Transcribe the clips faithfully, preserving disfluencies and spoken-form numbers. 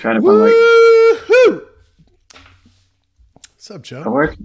trying to find like. Woo-hoo! What's up, Joe? Where's,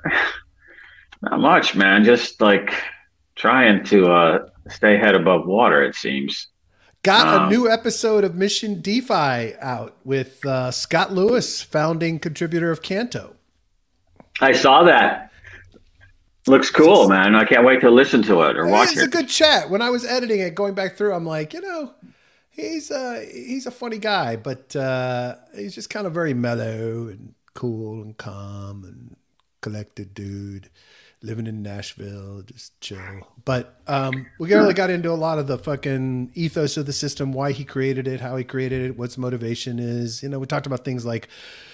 not much, man. Just like trying to uh, stay head above water, it seems. Got um, a new episode of Mission DeFi out with uh, Scott Lewis, founding contributor of Canto. I saw that. Looks cool, man. I can't wait to listen to it or watch it's it. It's a good chat. When I was editing it, going back through, I'm like, you know, he's uh, he's a funny guy, but uh, he's just kind of very mellow and cool and calm and collected dude. Living in Nashville, just chill. But um, we really got into a lot of the fucking ethos of the system, why he created it, how he created it, what's motivation is. You know, we talked about things like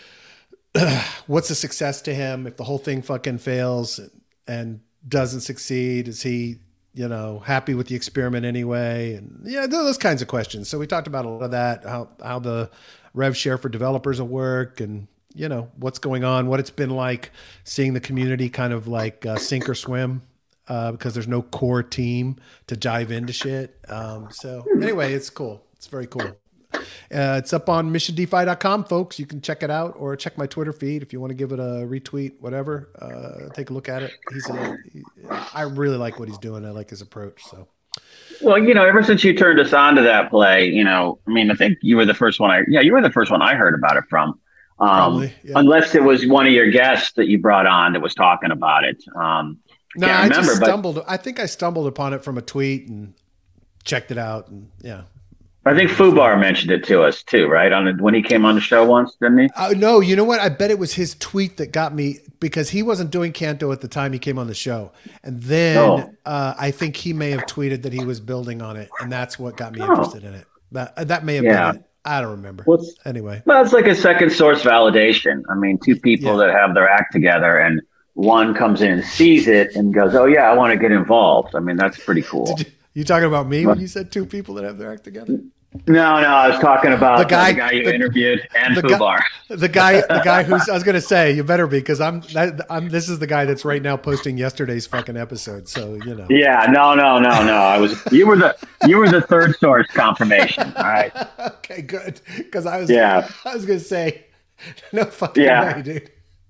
what's a success to him if the whole thing fucking fails and doesn't succeed? Is he, you know, happy with the experiment anyway? And yeah, those kinds of questions. So we talked about a lot of that, how how the rev share for developers will work, and you know, what's going on, what it's been like seeing the community kind of like uh, sink or swim uh, because there's no core team to dive into shit. Um, so anyway, it's cool. It's very cool. Uh, it's up on mission defi dot com, folks. You can check it out or check my Twitter feed if you want to give it a retweet, whatever. Uh, take a look at it. He's a, he, I really like what he's doing. I like his approach. So. Well, you know, ever since you turned us on to that play, you know, I mean, I think you were the first one I, yeah, you were the first one I heard about it from. Um, Probably, yeah. Unless it was one of your guests that you brought on that was talking about it. Um, no, I I remember, just but stumbled. I think I stumbled upon it from a tweet and checked it out. And yeah, I think Fubar mentioned it to us too, right? On the, when he came on the show once, didn't he? Uh, no, you know what? I bet it was his tweet that got me because he wasn't doing Canto at the time he came on the show. And then oh. uh, I think he may have tweeted that he was building on it. And that's what got me oh. interested in it. That, that may have yeah. been it. I don't remember. Well, anyway. Well, it's like a second source validation. I mean, two people yeah. that have their act together and one comes in and sees it and goes, oh, yeah, I want to get involved. I mean, that's pretty cool. Did you, you talking about me when you said two people that have their act together? No, no, I was talking about the guy, the guy you the, interviewed and the Fubar. Guy, the guy, the guy who's, I was going to say, you better be, because I'm, I'm, this is the guy that's right now posting yesterday's fucking episode. So, you know. Yeah, no, no, no, no. I was, you were the, you were the third source confirmation. All right. Okay, good. Because I was, yeah, I was going to say, no fucking yeah. way, dude.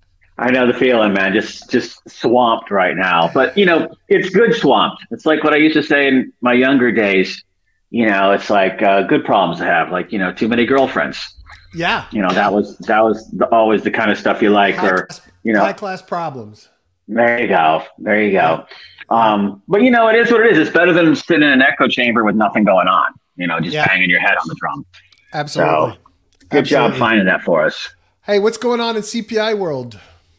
I know the feeling, man. Just, just swamped right now. But you know, it's good swamped. It's like what I used to say in my younger days. You know, it's like uh, good problems to have, like, you know, too many girlfriends. Yeah. You know, that was that was the, always the kind of stuff you like, high or, class, you know. High class problems. There you go. There you go. Um, but, you know, it is what it is. It's better than sitting in an echo chamber with nothing going on, you know, just yeah. banging your head on the drum. Absolutely. So, good Absolutely. job finding that for us. Hey, what's going on in C P I world?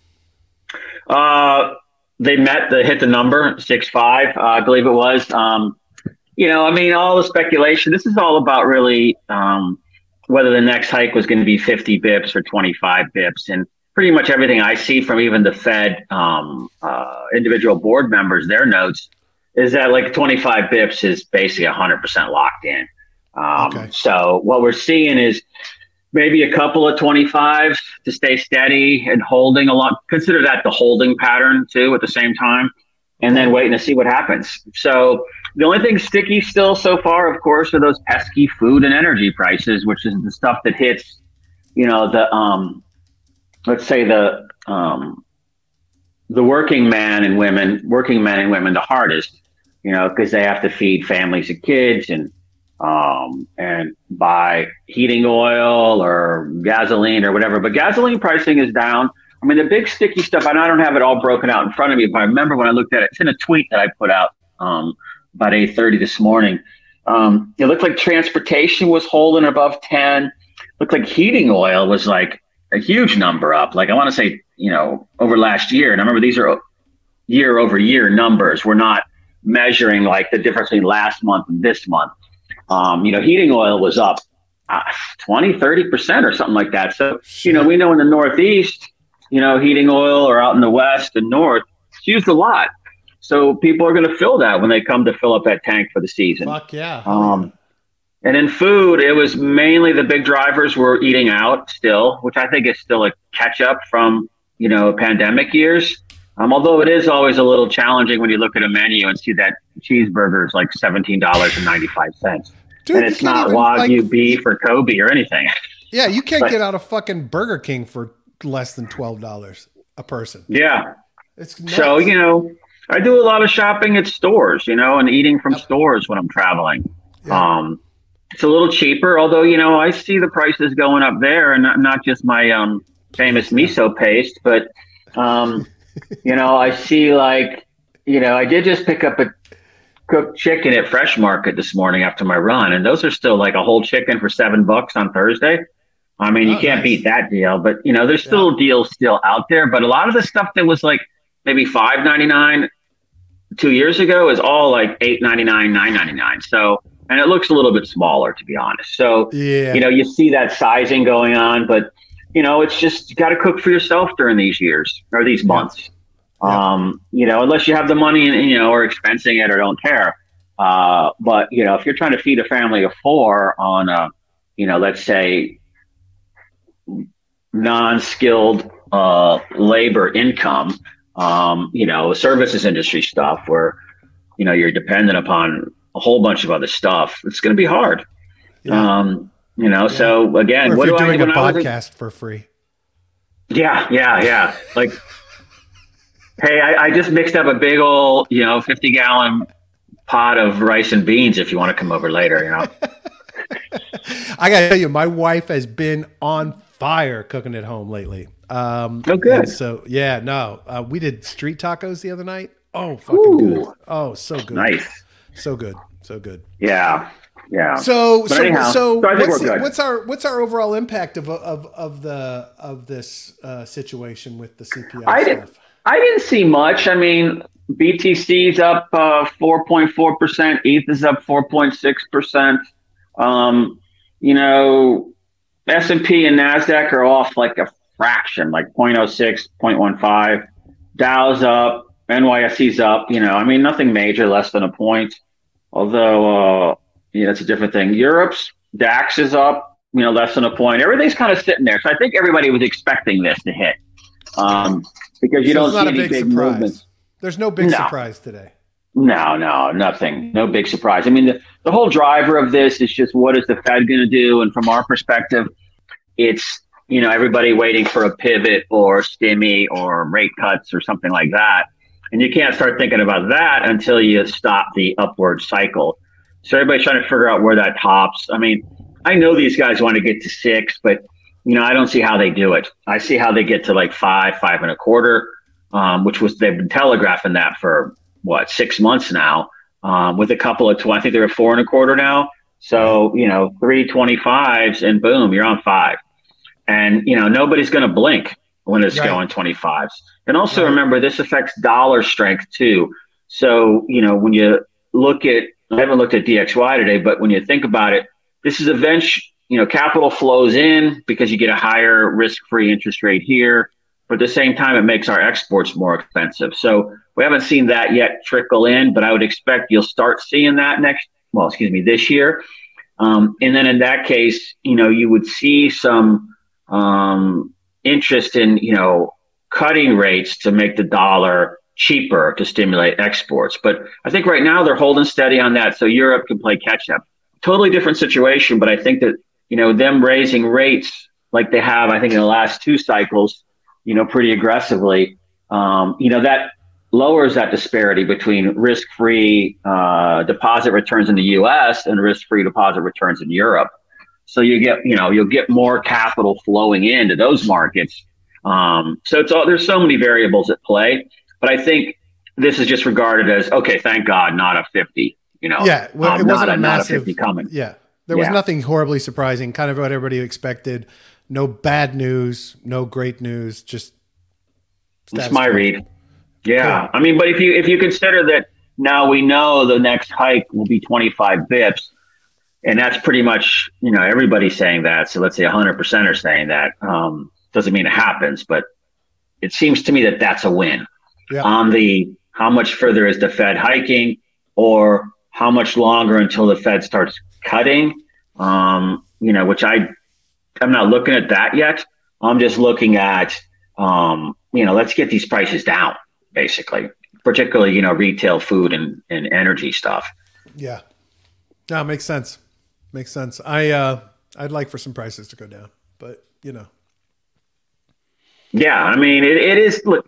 Uh, they met, the hit the number, six five, uh, I believe it was. Um You know, I mean, all the speculation, this is all about really um, whether the next hike was going to be fifty bips or twenty-five bips. And pretty much everything I see from even the Fed um, uh, individual board members, their notes, is that like twenty-five bips is basically one hundred percent locked in. Um, okay. So what we're seeing is maybe a couple of twenty-fives to stay steady and holding a lot. Consider that the holding pattern, too, at the same time, and then waiting to see what happens. So the only thing sticky still so far, of course, are those pesky food and energy prices, which is the stuff that hits, you know, the, um, let's say the, um, the working man and women, working men and women the hardest, you know, because they have to feed families and kids and, um, and buy heating oil or gasoline or whatever. But gasoline pricing is down. I mean, the big sticky stuff, and I don't have it all broken out in front of me, but I remember when I looked at it, it's in a tweet that I put out, um, about eight thirty this morning. Um, it looked like transportation was holding above ten. Looked like heating oil was like a huge number up. Like I want to say, you know, over last year. And I remember these are year over year numbers. We're not measuring like the difference between last month and this month. Um, you know, heating oil was up uh, twenty, thirty percent or something like that. So, you know, we know in the Northeast, you know, heating oil or out in the West and North, it's used a lot. So people are going to fill that when they come to fill up that tank for the season. Fuck yeah. Um, and in food, it was mainly the big drivers were eating out still, which I think is still a catch up from, you know, pandemic years. Um, although it is always a little challenging when you look at a menu and see that cheeseburger is like seventeen dollars and ninety-five cents. Dude, and it's not even, Wagyu like, beef or Kobe or anything. Yeah, you can't But, get out of fucking Burger King for less than twelve dollars a person. yeah. It's nuts. So, you know, I do a lot of shopping at stores, you know, and eating from Yep. stores when I'm traveling. Yeah. Um, it's a little cheaper, although, you know, I see the prices going up there, and not, not just my um, famous Yeah. miso paste, but, um, you know, I see like, you know, I did just pick up a cooked chicken at Fresh Market this morning after my run, and those are still like a whole chicken for seven bucks on Thursday. I mean, you Oh, can't nice. beat that deal, but you know, there's still Yeah. deals still out there. But a lot of the stuff that was like maybe five ninety nine two years ago is all like eight ninety nine, nine ninety nine. So, and it looks a little bit smaller, to be honest. So, Yeah. you know, you see that sizing going on, but you know, it's just you got to cook for yourself during these years or these months. Yeah. Um, you know, unless you have the money and you know, or expensing it or don't care. Uh, but you know, if you're trying to feed a family of four on a, you know, let's say non-skilled uh, labor income, um, you know, services industry stuff where, you know, you're dependent upon a whole bunch of other stuff, it's going to be hard. Yeah. Um, you know, Yeah. so again, Or if what you're do I doing when a I was podcast for free. yeah, yeah, yeah. Like, hey, I, I just mixed up a big old, you know, fifty gallon pot of rice and beans if you want to come over later, you know. I gotta tell you, my wife has been on fire cooking at home lately. Um, Oh, good. and so yeah, no, uh, we did street tacos the other night. Oh, fucking Ooh. good. Oh, so good. Nice. So good. So good. Yeah. Yeah. So, But so, anyhow, so, so I think what's, we're good. what's our what's our overall impact of of of the of this uh, situation with the C P I I didn't, stuff? I didn't see much. I mean, B T C's up uh, four point four percent. E T H is up four point six percent. Um, you know, S and P and NASDAQ are off like a fraction, like zero point zero six, zero point one five. Dow's up. N Y S E's up. You know, I mean, nothing major, less than a point. Although, uh, yeah, that's a different thing. Europe's DAX is up, you know, less than a point. Everything's kind of sitting there. So I think everybody was expecting this to hit. Um, because you So don't it's not see a any big, big surprise. movements. There's no big No. surprise today. No, no, nothing. No big surprise. I mean, the, the whole driver of this is just what is the Fed going to do? And from our perspective, it's, you know, everybody waiting for a pivot or stimmy or rate cuts or something like that. And you can't start thinking about that until you stop the upward cycle. So everybody's trying to figure out where that tops. I mean, I know these guys want to get to six, but, you know, I don't see how they do it. I see how they get to like five, five and a quarter, um, which was, they've been telegraphing that for what, six months now, um, with a couple of, tw- I think they're at four and a quarter now. So, you know, three twenty-fives and boom, you're on five. And, you know, nobody's going to blink when it's Right. going twenty-fives. And also Right. remember, this affects dollar strength too. So, you know, when you look at, I haven't looked at D X Y today, but when you think about it, this is eventually, you know, capital flows in because you get a higher risk-free interest rate here. But at the same time, it makes our exports more expensive. So we haven't seen that yet trickle in, but I would expect you'll start seeing that next, well, excuse me, this year. Um, and then in that case, you know, you would see some um, interest in, you know, cutting rates to make the dollar cheaper to stimulate exports. But I think right now they're holding steady on that. So Europe can play catch up. Totally different situation. But I think that, you know, them raising rates like they have, I think in the last two cycles, you know, pretty aggressively, um, you know, that lowers that disparity between risk-free uh, deposit returns in the U S and risk-free deposit returns in Europe. So you get, you know, you'll get more capital flowing into those markets. Um, so it's all, there's so many variables at play, but I think this is just regarded as, okay, thank God, not a fifty, you know, Yeah, well, um, it wasn't not a a, not a massive fifty coming. Yeah, there was Yeah. nothing horribly surprising. Kind of what everybody expected. No bad news, no great news. Just That's status my quo. read. Yeah. Cool. I mean, but if you, if you consider that now we know the next hike will be twenty-five bips, and that's pretty much, you know, everybody's saying that. So let's say one hundred percent are saying that. Um, doesn't mean it happens, but it seems to me that that's a win. Yeah. On the how much further is the Fed hiking, or how much longer until the Fed starts cutting, um, you know, which I, I'm not looking at that yet. I'm just looking at, um, you know, let's get these prices down, basically, particularly, you know, retail food and, and energy stuff. Yeah. No, it makes sense. Makes sense. I uh, I'd like for some prices to go down. but you know. Yeah, I mean, it, it is. Look,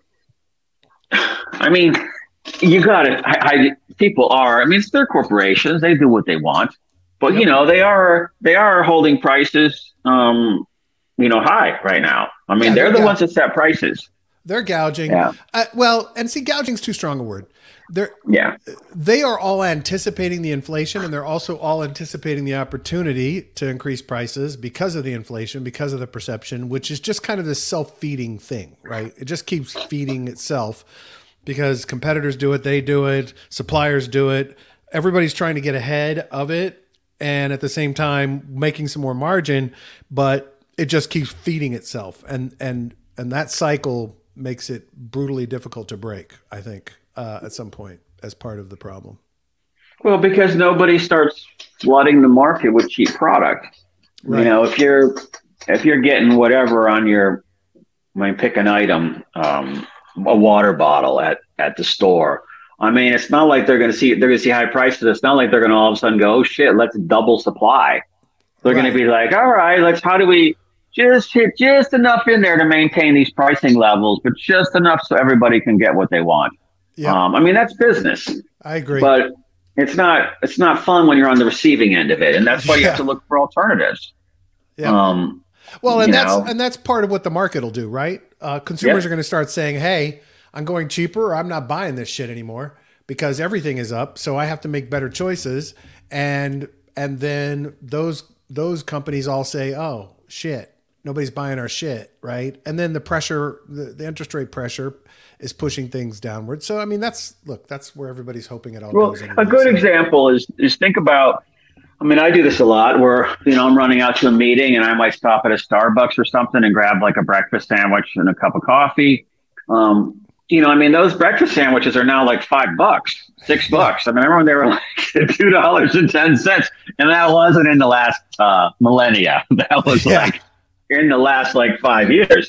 I mean, you got it. I, I, people are. I mean, it's their corporations; they do what they want. But yep. you know, they are they are holding prices, um, you know, high right now. I mean, yeah, they're, they're the gouging. ones that set prices. They're gouging. Yeah. Uh, well, and see, gouging's too strong a word. They're yeah. They are all anticipating the inflation, and they're also all anticipating the opportunity to increase prices because of the inflation, because of the perception, which is just kind of this self-feeding thing, right? It just keeps feeding itself because competitors do it, they do it, suppliers do it. Everybody's trying to get ahead of it, and at the same time making some more margin, but it just keeps feeding itself, and and and that cycle makes it brutally difficult to break, I think. Uh, at some point as part of the problem. Well, because nobody starts flooding the market with cheap product. Right. You know, if you're if you're getting whatever on your, I mean, pick an item, um, a water bottle at, at the store. I mean, it's not like they're going to see they're going to see high prices. It's not like they're going to all of a sudden go, oh shit, let's double supply. They're right. going to be like, all right, let's how do we just hit just enough in there to maintain these pricing levels, but just enough so everybody can get what they want. Yep. Um, I mean, that's business. I agree. But it's not it's not fun when you're on the receiving end of it. And that's why yeah. you have to look for alternatives. Yeah. Um, well, and that's know. and that's part of what the market will do, right? Uh, consumers yep. are going to start saying, hey, I'm going cheaper or I'm not buying this shit anymore because everything is up. So I have to make better choices. And and then those those companies all say, oh, shit, nobody's buying our shit, right? And then the pressure, the, the interest rate pressure is pushing things downward. So, I mean, that's, look, that's where everybody's hoping it all well, goes. A good example is, is think about, I mean, I do this a lot where, you know, I'm running out to a meeting and I might stop at a Starbucks or something and grab like a breakfast sandwich and a cup of coffee. Um, you know, I mean, those breakfast sandwiches are now like five bucks, six bucks. I mean, I remember they were like two dollars and ten cents. And that wasn't in the last uh, millennia. That was yeah. like in the last like five years.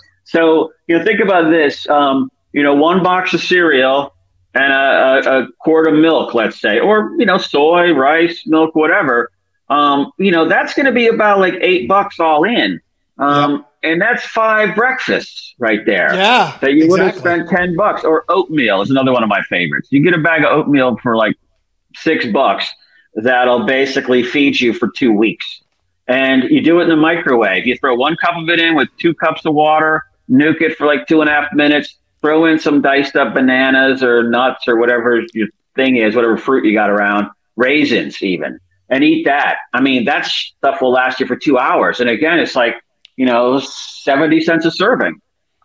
So, you know, think about this. Um, You know, one box of cereal and a, a, a quart of milk, let's say, or, you know, soy, rice, milk, whatever. Um, you know, that's going to be about like eight bucks all in. Um, yep. And that's five breakfasts right there. Yeah. That you exactly. would have spent ten bucks. Or oatmeal is another one of my favorites. You get a bag of oatmeal for like six bucks. That'll basically feed you for two weeks. And you do it in the microwave. You throw one cup of it in with two cups of water, nuke it for like two and a half minutes. Throw in some diced up bananas or nuts or whatever your thing is, whatever fruit you got around, raisins even, and eat that. I mean, that stuff will last you for two hours. And again, it's like, you know, seventy cents a serving.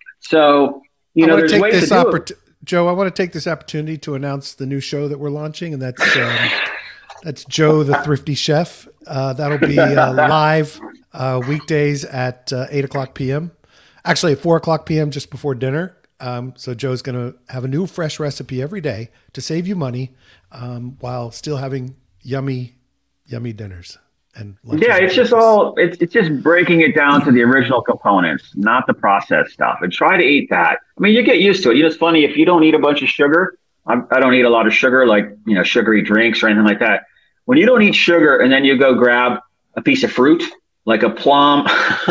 So, you know, there's ways to do oppor- it. Joe, I want to take this opportunity to announce the new show that we're launching, and that's um, that's Joe the Thrifty Chef. Uh, that'll be uh, live uh, weekdays at uh, eight o'clock p.m. Actually, at four o'clock p.m. just before dinner. Um, so Joe's going to have a new fresh recipe every day to save you money um, while still having yummy, yummy dinners. And yeah, it's just all, it's, it's just breaking it down to the original components, not the processed stuff, and try to eat that. I mean, you get used to it. You know, it's funny, if you don't eat a bunch of sugar, I, I don't eat a lot of sugar, like, you know, sugary drinks or anything like that. When you don't eat sugar and then you go grab a piece of fruit, like a plum,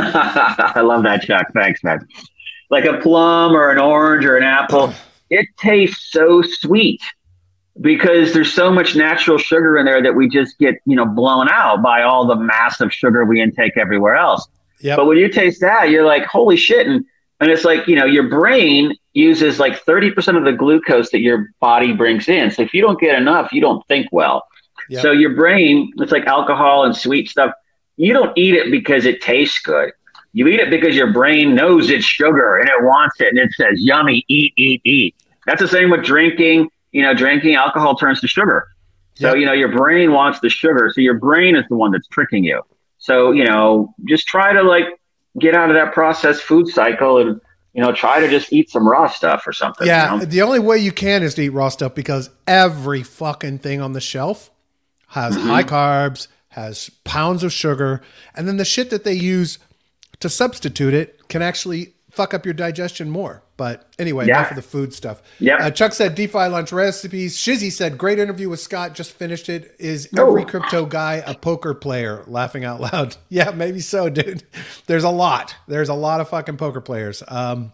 I love that, Chuck. Thanks, man. Like a plum or an orange or an apple, it tastes so sweet because there's so much natural sugar in there that we just get, you know, blown out by all the massive sugar we intake everywhere else. Yep. But when you taste that, you're like, holy shit. And, and it's like, you know, your brain uses like thirty percent of the glucose that your body brings in. So if you don't get enough, you don't think well. Yep. So your brain, it's like alcohol and sweet stuff. You don't eat it because it tastes good. You eat it because your brain knows it's sugar and it wants it and it says, yummy, eat, eat, eat. That's the same with drinking. You know, drinking alcohol turns to sugar. So, yep. you know, your brain wants the sugar. So your brain is the one that's tricking you. So, you know, just try to like get out of that processed food cycle and, you know, try to just eat some raw stuff or something. Yeah. You know? The only way you can is to eat raw stuff because every fucking thing on the shelf has mm-hmm. high carbs, has pounds of sugar. And then the shit that they use to substitute it can actually fuck up your digestion more. But anyway, Yeah. enough of the food stuff. Yeah. Uh, Chuck said DeFi lunch recipes. Shizzy said great interview with Scott. Just finished it. Is every Oh. crypto guy a poker player? Laughing out loud. Yeah, maybe so, dude. There's a lot. There's a lot of fucking poker players. Um,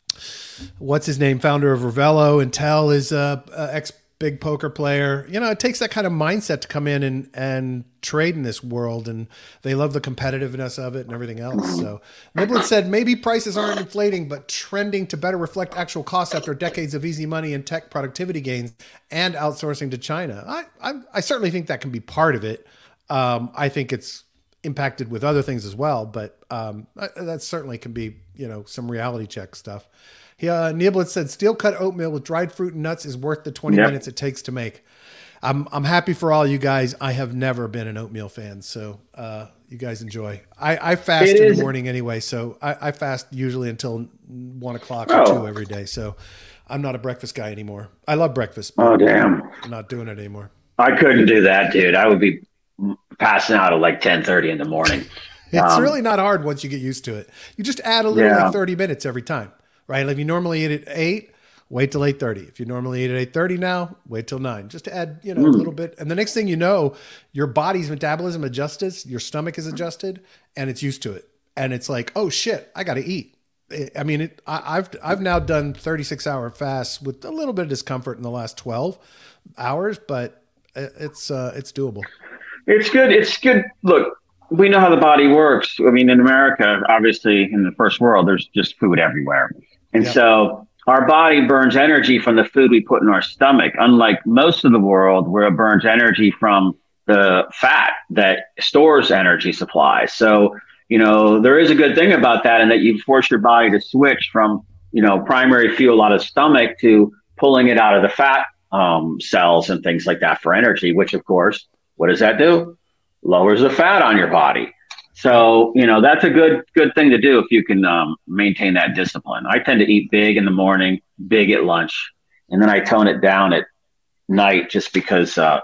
what's his name? Founder of Ravello. Intel is a, a ex big poker player. You know, it takes that kind of mindset to come in and and trade in this world, and they love the competitiveness of it and everything else. So Niblet said maybe prices aren't inflating, but trending to better reflect actual costs after decades of easy money and tech productivity gains and outsourcing to China. I I, I certainly think that can be part of it. Um, I think it's impacted with other things as well, but um, that certainly can be, you know, some reality check stuff. He, uh, Niblet said steel cut oatmeal with dried fruit and nuts is worth the twenty Yep. minutes it takes to make. I'm I'm happy for all you guys. I have never been an oatmeal fan, so uh, you guys enjoy. I, I fast It in is- the morning anyway, so I, I fast usually until one o'clock Oh. or two every day. So I'm not a breakfast guy anymore. I love breakfast, but Oh, damn. I'm not doing it anymore. I couldn't do that, dude. I would be passing out at like ten thirty in the morning. It's Um, really not hard once you get used to it. You just add a little Yeah. like thirty minutes every time, right? Like if you normally eat at eight, wait till eight thirty. If you normally eat at eight thirty now, wait till nine. Just to add, you know, a Mm. little bit. And the next thing you know, your body's metabolism adjusts, your stomach is adjusted, and it's used to it. And it's like, oh shit, I got to eat. I mean, it, I, I've I've now done thirty-six hour fasts with a little bit of discomfort in the last twelve hours, but it- it's uh, it's doable. It's good. It's good. Look, we know how the body works. I mean, in America, obviously, in the first world, there's just food everywhere. And Yeah. so our body burns energy from the food we put in our stomach, unlike most of the world where it burns energy from the fat that stores energy supply. So, you know, there is a good thing about that, in that you force your body to switch from, you know, primary fuel out of the stomach to pulling it out of the fat um, cells and things like that for energy, which, of course, what does that do? Lowers the fat on your body. So, you know, that's a good good thing to do if you can um, maintain that discipline. I tend to eat big in the morning, big at lunch, and then I tone it down at night just because, uh,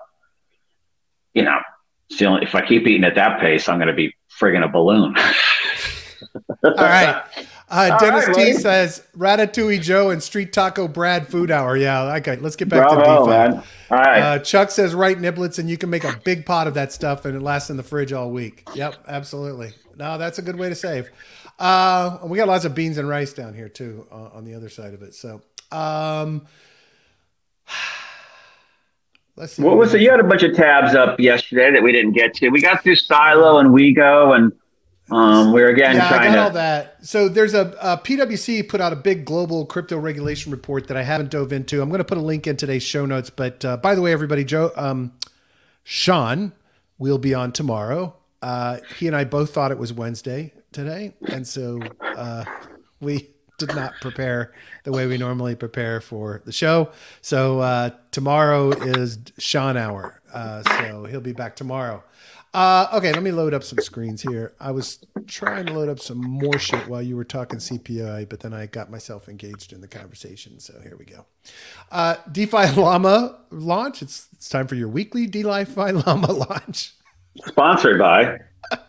you know, it's the only, if I keep eating at that pace, I'm going to be friggin' a balloon. All right. Uh, All Dennis right, T buddy. says Ratatouille Joe and Street Taco Brad food hour. Yeah, okay. Let's get back to Bravo, DeFi. man. All right. Uh, Chuck says right niblets, and you can make a big pot of that stuff, and it lasts in the fridge all week. Yep, absolutely. No, that's a good way to save. Uh, we got lots of beans and rice down here too uh, on the other side of it. So, um, let's see. What was it? You had a bunch of tabs up yesterday that we didn't get to. We got through Silo and WeGo, and um, we're again Yeah, I trying got to. all that. So there's a, a P W C put out a big global crypto regulation report that I haven't dove into. I'm going to put a link in today's show notes. But uh, by the way, everybody, Joe, um, Sean will be on tomorrow. Uh, he and I both thought it was Wednesday today, and so uh, we did not prepare the way we normally prepare for the show. So uh, tomorrow is Sean hour. Uh, so he'll be back tomorrow. Uh, okay, let me load up some screens here. I was trying to load up some more shit while you were talking C P I, but then I got myself engaged in the conversation. So here we go. Uh, DeFi Llama launch. It's it's time for your weekly DeFi Llama launch. Sponsored by.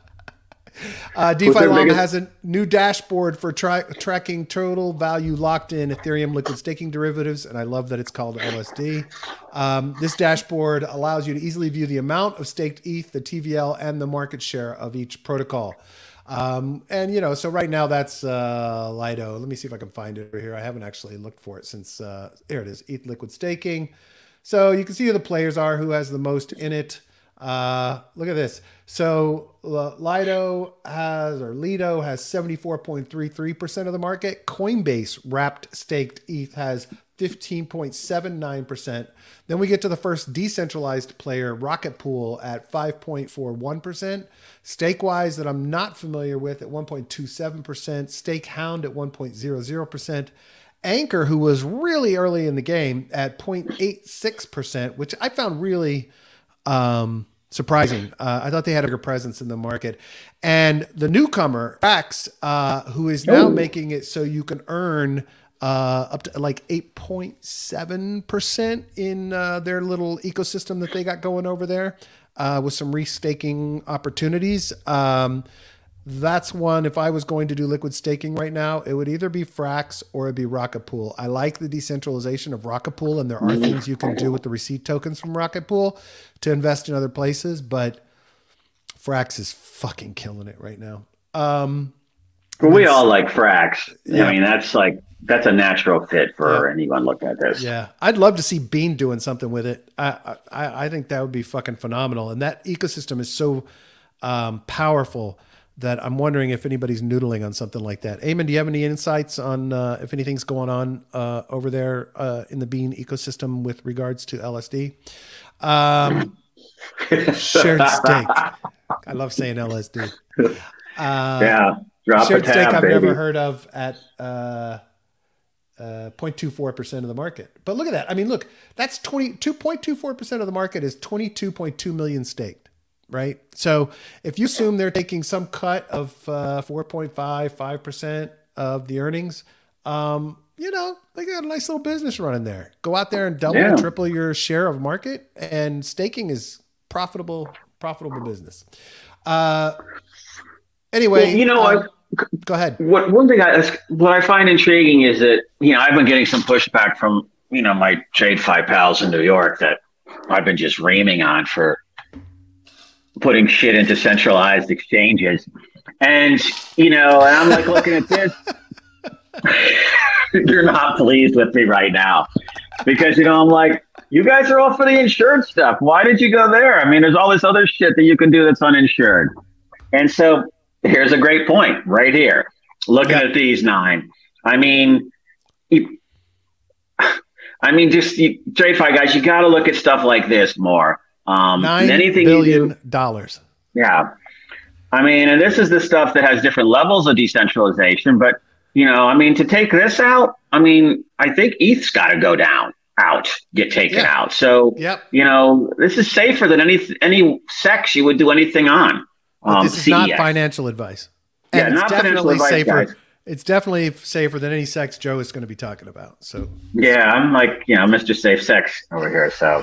Uh, What's DeFi their Llama biggest- has a new dashboard for tra- tracking total value locked in Ethereum liquid staking derivatives, and I love that it's called L S D. Um, this dashboard allows you to easily view the amount of staked E T H, the T V L, and the market share of each protocol. Um, and, you know, so right now that's uh, Lido. Let me see if I can find it over here. I haven't actually looked for it since, uh, there it is, E T H liquid staking. So you can see who the players are, who has the most in it. Uh, look at this. So uh, Lido has, or Lido has seventy-four point three three percent of the market. Coinbase wrapped staked E T H has fifteen point seven nine percent. Then we get to the first decentralized player, Rocket Pool, at five point four one percent. Stakewise, that I'm not familiar with, at one point two seven percent. Stake Hound at one point zero zero percent. Anchor, who was really early in the game, at zero point eight six percent, which I found really um, surprising. Uh, I thought they had a bigger presence in the market. And the newcomer, Rax, uh, who is now Ooh. making it so you can earn uh, up to like eight point seven percent in uh, their little ecosystem that they got going over there uh, with some restaking opportunities. Um, That's one. If I was going to do liquid staking right now, it would either be Frax or it'd be Rocket Pool. I like the decentralization of Rocket Pool, and there are things you can do with the receipt tokens from Rocket Pool to invest in other places, but Frax is fucking killing it right now. Um, well, we all like Frax. Yeah. I mean, that's like that's a natural fit for Yeah. anyone looking at this. Yeah, I'd love to see Bean doing something with it. I I, I think that would be fucking phenomenal, and that ecosystem is so um, powerful that I'm wondering if anybody's noodling on something like that. Eamon, do you have any insights on uh, if anything's going on uh, over there uh, in the Bean ecosystem with regards to L S D? Um, shared stake. I love saying L S D. Uh, yeah, drop shared a tab, stake I've baby. never heard of at uh, uh, zero point two four percent of the market. But look at that. I mean, look, that's twenty-two point two four percent of the market is twenty-two point two million staked. Right. So if you assume they're taking some cut of uh, four point five, five percent of the earnings, um, you know, they got a nice little business running there. Go out there and double Yeah. or triple your share of market, and staking is profitable, profitable business. Uh, anyway, Well, you know, um, I, go ahead. what one thing I what I find intriguing is that you know I've been getting some pushback from you know my TradeFi pals in New York that I've been just reaming on for putting shit into centralized exchanges, and you know, and I'm like looking at this. You're not pleased with me right now because you know I'm like, you guys are all for the insured stuff. Why did you go there? I mean, there's all this other shit that you can do that's uninsured. And so here's a great point right here. Looking Yeah. at these nine, I mean, you, I mean, just you, TradeFi guys, you got to look at stuff like this more. Um, Nine anything billion you do, dollars. yeah. I mean, and this is the stuff that has different levels of decentralization. But, you know, I mean, to take this out, I mean, I think E T H's got to go down, out, get taken Yeah. out. So, Yep. you know, this is safer than any any sex you would do anything on. But Um, this is not C E X. financial advice. Yeah, And it's not financial definitely advice, safer. guys. It's definitely safer than any sex Joe is going to be talking about. So Yeah, I'm like, you know, Mister Safe Sex over here. So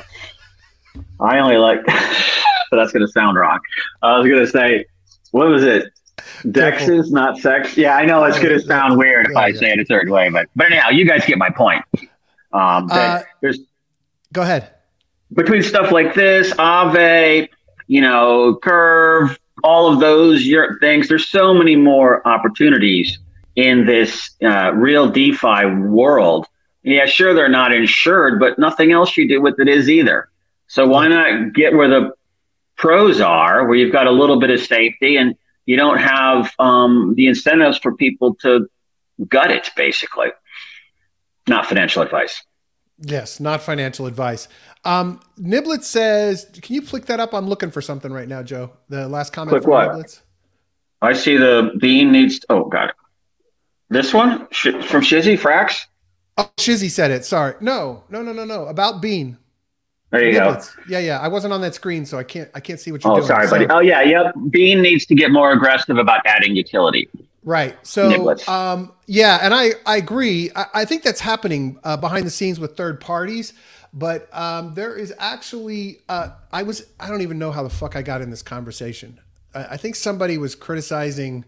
I only like, but that's going to sound wrong. I was going to say, what was it? Dexes, not sex. Yeah, I know it's going to sound weird if Yeah, I yeah. say it a certain way, but but anyhow, you guys get my point. Um, that Uh, there's go ahead. between stuff like this, Aave, you know, Curve, all of those your things. There's so many more opportunities in this uh, real DeFi world. Yeah, sure, they're not insured, but nothing else you do with it is either. So why not get where the pros are, where you've got a little bit of safety and you don't have um, the incentives for people to gut it, basically. Not financial advice. Yes, not financial advice. Um, Niblet says, can you click that up? I'm looking for something right now, Joe. The last comment Click from what? Niblets. I see the bean needs. Oh, got it. This one Sh- from Shizzy Frax. Oh, Shizzy said it. Sorry. No, no, no, no, no. About Bean. There you Niblets. Yeah, yeah. I wasn't on that screen, so I can't. I can't see what you're go. Oh, doing. sorry, So- buddy. Oh, yeah, yep. Bean needs to get more aggressive about adding utility. Right. So, Niblets. um, yeah, and I, I agree. I, I think that's happening uh, behind the scenes with third parties, but um, there is actually, uh, I was, I don't even know how the fuck I got in this conversation. I, I think somebody was criticizing.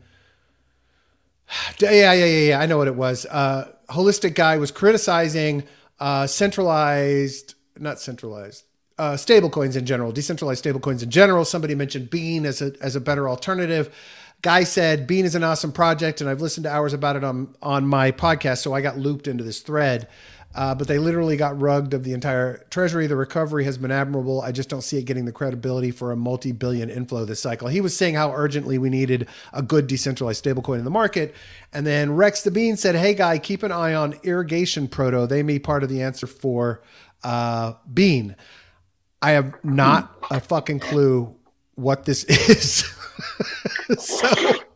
Yeah, yeah, yeah, yeah. I know what it was. Uh, holistic guy was criticizing uh, centralized, not centralized, uh, stable coins in general, decentralized stable coins in general. Somebody mentioned Bean as a as a better alternative. Guy said Bean is an awesome project, and I've listened to hours about it on on my podcast, so I got looped into this thread. Uh, but they literally got rugged of the entire treasury. The recovery has been admirable. I just don't see it getting the credibility for a multi-billion inflow this cycle. He was saying how urgently we needed a good decentralized stablecoin in the market. And then Rex the Bean said, hey, guy, keep an eye on Irrigation Proto. They may be part of the answer for uh, Bean. I have not a fucking clue what this is. so,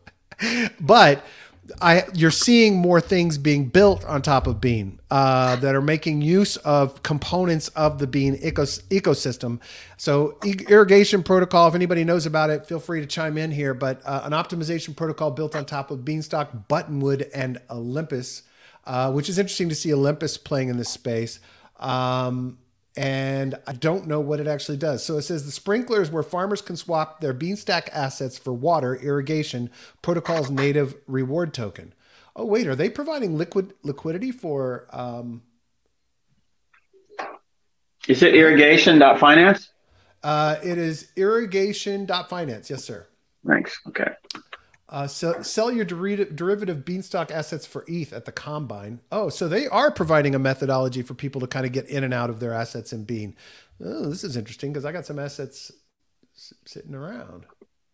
but I, you're seeing more things being built on top of Bean uh, that are making use of components of the Bean ecos- ecosystem. So e- irrigation protocol, if anybody knows about it, feel free to chime in here. But uh, an optimization protocol built on top of Beanstalk, Buttonwood, and Olympus, uh, which is interesting to see Olympus playing in this space. Um, and I don't know what it actually does. So it says the sprinkler is where farmers can swap their Beanstack assets for water irrigation protocol's native reward token. Oh, wait, are they providing liquid liquidity for... Um, is it irrigation dot finance? Uh, it is irrigation dot finance. Yes, sir. Thanks. Okay. Uh, so sell your derivative, derivative Beanstalk assets for E T H at the Combine. Oh, so they are providing a methodology for people to kind of get in and out of their assets in Bean. Oh, this is interesting because I got some assets s- sitting around.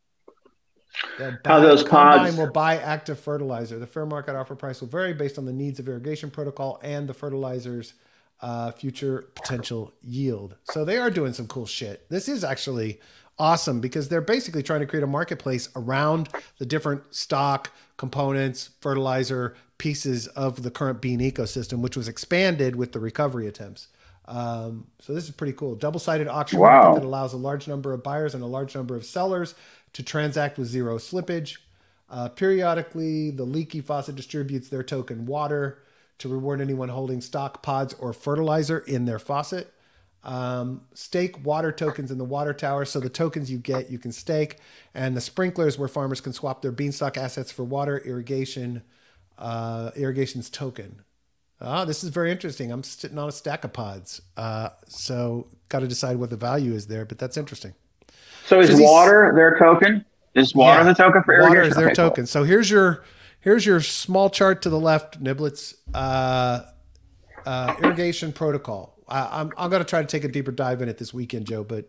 Buy, How those Combine pods will buy active fertilizer. The fair market offer price will vary based on the needs of irrigation protocol and the fertilizer's uh, future potential yield. So they are doing some cool shit. This is actually awesome because they're basically trying to create a marketplace around the different stock components, fertilizer pieces of the current Bean ecosystem, which was expanded with the recovery attempts. Um, so this is pretty cool. Double-sided auction Wow. market that allows a large number of buyers and a large number of sellers to transact with zero slippage. Uh, periodically, the leaky faucet distributes their token water to reward anyone holding stock pods or fertilizer in their faucet. Um, stake water tokens in the water tower. So the tokens you get, you can stake. And the sprinklers where farmers can swap their Beanstalk assets for water irrigation, uh, irrigation's token. Ah, this is very interesting. I'm sitting on a stack of pods. Uh, so got to decide what the value is there, but that's interesting. So is water their token? Is water Yeah, the token for irrigation? water is their Okay, cool. token. So here's your here's your small chart to the left, Niblets. Uh, uh, irrigation protocol. I, I'm I'm going to try to take a deeper dive in it this weekend, Joe. But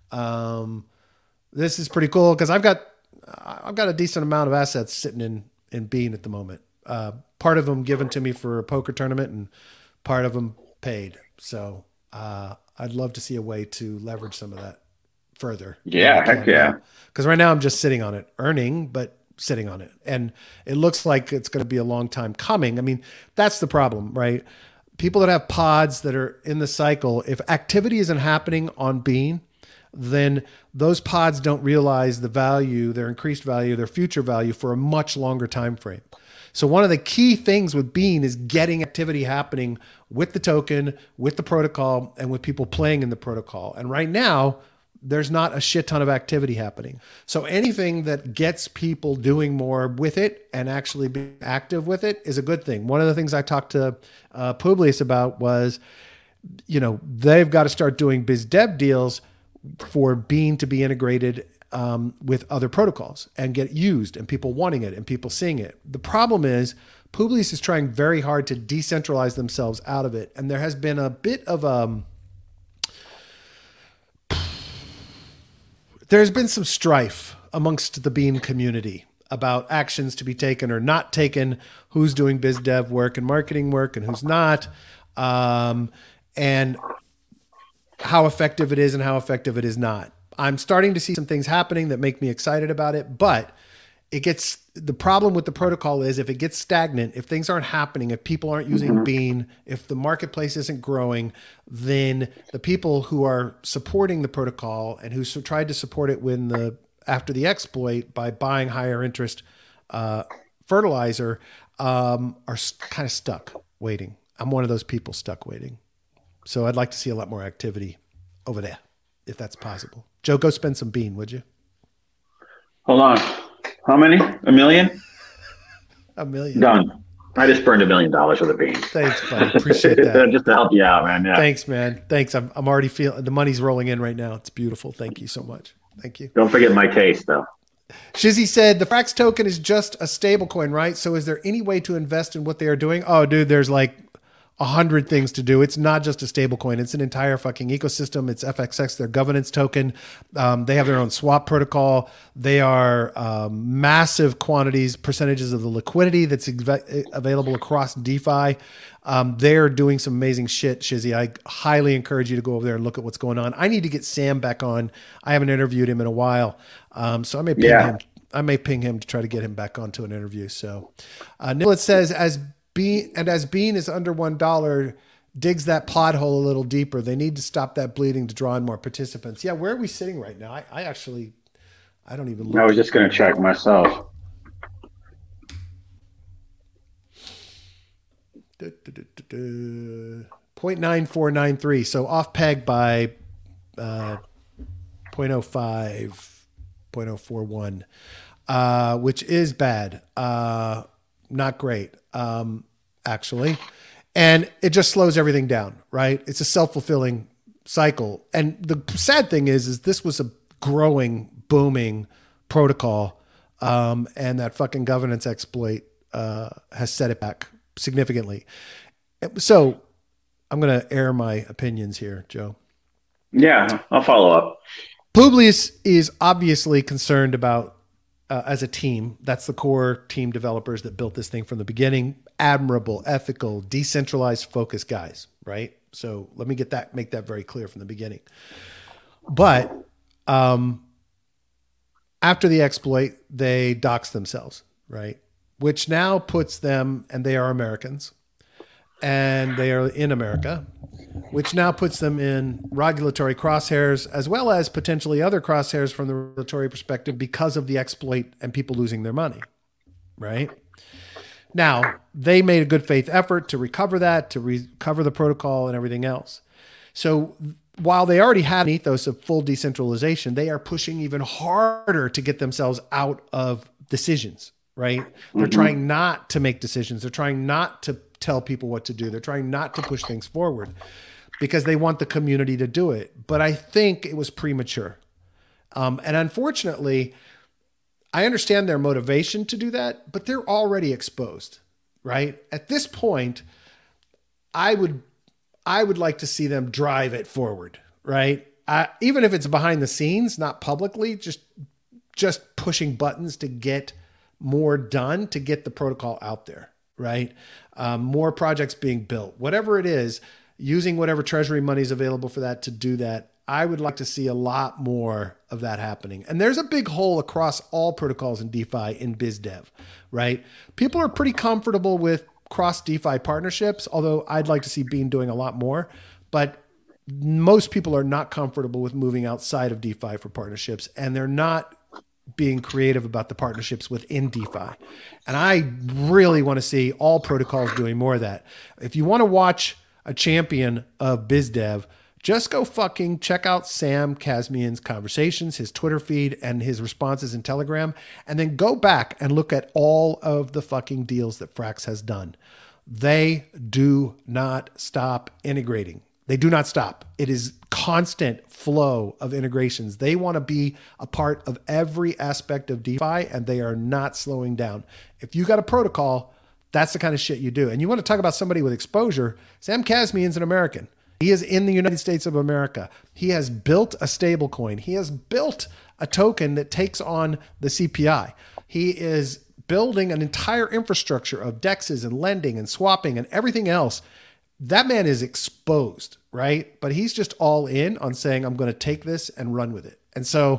um, this is pretty cool because I've got I've got a decent amount of assets sitting in in Bean at the moment. Uh, part of them given to me for a poker tournament, and part of them paid. So uh, I'd love to see a way to leverage some of that further. Yeah, heck yeah. Because right now I'm just sitting on it, earning, but sitting on it. And it looks like it's going to be a long time coming. I mean, that's the problem, right? People that have pods that are in the cycle, if activity isn't happening on Bean, then those pods don't realize the value, their increased value, their future value for a much longer time frame. So one of the key things with Bean is getting activity happening with the token, with the protocol, and with people playing in the protocol. And right now, there's not a shit ton of activity happening. So anything that gets people doing more with it and actually being active with it is a good thing. One of the things I talked to uh, Publius about was, you know, they've got to start doing biz dev deals for Bean to be integrated um, with other protocols and get used and people wanting it and people seeing it. The problem is Publius is trying very hard to decentralize themselves out of it. And there has been a bit of um there's been some strife amongst the Bean community about actions to be taken or not taken, who's doing biz dev work and marketing work and who's not, um, and how effective it is and how effective it is not. I'm starting to see some things happening that make me excited about it, but it gets, the problem with the protocol is if it gets stagnant, if things aren't happening, if people aren't using mm-hmm. Bean, if the marketplace isn't growing, then the people who are supporting the protocol and who so tried to support it when the, after the exploit by buying higher interest uh, fertilizer um, are kind of stuck waiting. I'm one of those people stuck waiting. So I'd like to see a lot more activity over there, if that's possible. Joe, go spend some Bean, would you? Hold on. How many? A million? A million. Done. I just burned a million dollars with a Bean. Thanks, buddy. Appreciate that. Just to help you out, man. Yeah. Thanks, man. Thanks. I'm I'm already feeling the money's rolling in right now. It's beautiful. Thank you so much. Thank you. Don't forget my taste, though. Shizzy said the Frax token is just a stable coin, right? So is there any way to invest in what they are doing? Oh, dude, there's like a hundred things to do. It's not just a stable coin. It's an entire fucking ecosystem. It's F X X, their governance token. Um, they have their own swap protocol. They are um, massive quantities, percentages of the liquidity that's ev- available across DeFi. Um, they're doing some amazing shit, Shizzy. I highly encourage you to go over there and look at what's going on. I need to get Sam back on. I haven't interviewed him in a while. Um, so I may ping yeah. him. I may ping him to try to get him back onto an interview. So uh, Niblet says, as Bean and as Bean is under one dollar, digs that plot hole a little deeper. They need to stop that bleeding to draw in more participants. Yeah, where are we sitting right now? I, I actually, I don't even. Look I was just going to check myself. Da, da, da, da, da. point nine four nine three. So off peg by uh, zero point zero five, zero point zero four one, uh, which is bad. Uh, not great, um, actually. And it just slows everything down, right? It's a self-fulfilling cycle. And the sad thing is, is this was a growing, booming protocol. Um, and that fucking governance exploit uh, has set it back significantly. So I'm going to air my opinions here, Joe. Yeah, I'll follow up. Publius is obviously concerned about, uh, as a team, that's the core team developers that built this thing from the beginning. Admirable, ethical, decentralized, focused guys, right? So let me get that, make that very clear from the beginning. But um, after the exploit, they dox themselves, right? Which now puts them, and they are Americans, and they are in America, which now puts them in regulatory crosshairs, as well as potentially other crosshairs from the regulatory perspective because of the exploit and people losing their money, right? Now, they made a good faith effort to recover that, to recover the protocol and everything else. So while they already had an ethos of full decentralization, they are pushing even harder to get themselves out of decisions, right? Mm-hmm. They're trying not to make decisions. They're trying not to tell people what to do. They're trying not to push things forward because they want the community to do it. But I think it was premature. Um, and unfortunately, I understand their motivation to do that, but they're already exposed, right? At this point, I would, I would like to see them drive it forward, right? Uh, even if it's behind the scenes, not publicly, just, just pushing buttons to get more done, to get the protocol out there, right? Um, more projects being built, whatever it is, using whatever treasury money is available for that to do that. I would like to see a lot more of that happening. And there's a big hole across all protocols in DeFi in BizDev, right? People are pretty comfortable with cross DeFi partnerships, although I'd like to see Bean doing a lot more. But most people are not comfortable with moving outside of DeFi for partnerships, and they're not being creative about the partnerships within DeFi. And I really want to see all protocols doing more of that. If you want to watch a champion of BizDev, just go fucking check out Sam Kazemian's conversations, his Twitter feed, and his responses in Telegram, and then go back and look at all of the fucking deals that Frax has done. They do not stop integrating. They do not stop. It is constant flow of integrations. They want to be a part of every aspect of DeFi, and they are not slowing down. If you got a protocol, that's the kind of shit you do. And you want to talk about somebody with exposure, Sam Kazemian's an American. He is in the United States of America. He has built a stable coin. He has built a token that takes on the C P I. He is building an entire infrastructure of D E Xs and lending and swapping and everything else. That man is exposed, right? But he's just all in on saying, I'm going to take this and run with it. And so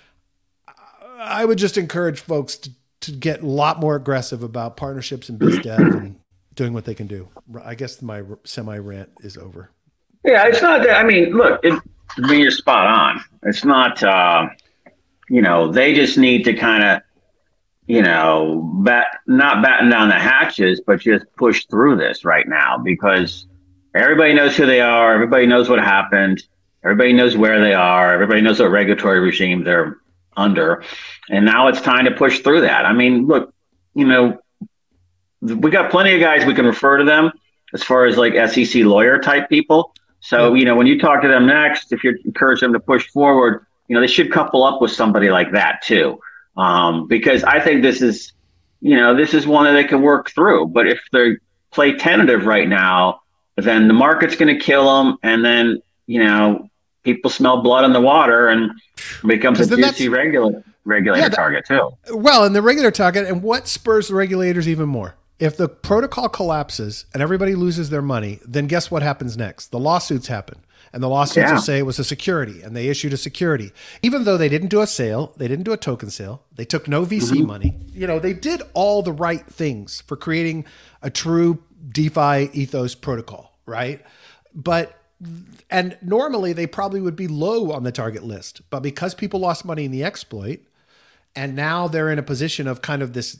I would just encourage folks to, to get a lot more aggressive about partnerships and BizDev and doing what they can do. I guess my semi rant is over. Yeah, it's not that. I mean, look, it, I mean, you're spot on. It's not, uh, you know, they just need to kind of, you know, bat, not batten down the hatches, but just push through this right now because everybody knows who they are. Everybody knows what happened. Everybody knows where they are. Everybody knows what regulatory regime they're under. And now it's time to push through that. I mean, look, you know, we got plenty of guys we can refer to them as far as like S E C lawyer type people. So, you know, when you talk to them next, if you encourage them to push forward, you know, they should couple up with somebody like that too. Um, because I think this is, you know, this is one that they can work through. But if they play tentative right now, then the market's going to kill them. And then, you know, people smell blood in the water and becomes a juicy regulator, regulator yeah, that, target too. Well, and the regular target, and what spurs the regulators even more? If the protocol collapses and everybody loses their money, then guess what happens next? The lawsuits happen. And the lawsuits yeah. will say it was a security, and they issued a security. Even though they didn't do a sale, they didn't do a token sale, they took no V C mm-hmm. money. You know, they did all the right things for creating a true DeFi ethos protocol, right? But, and normally they probably would be low on the target list. But because people lost money in the exploit, and now they're in a position of kind of this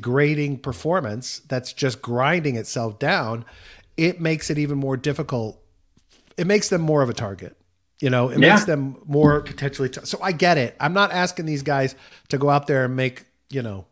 degrading performance that's just grinding itself down, it makes it even more difficult it makes them more of a target. You know, it Yeah. makes them more potentially. T- so I get it. I'm not asking these guys to go out there and make, you know,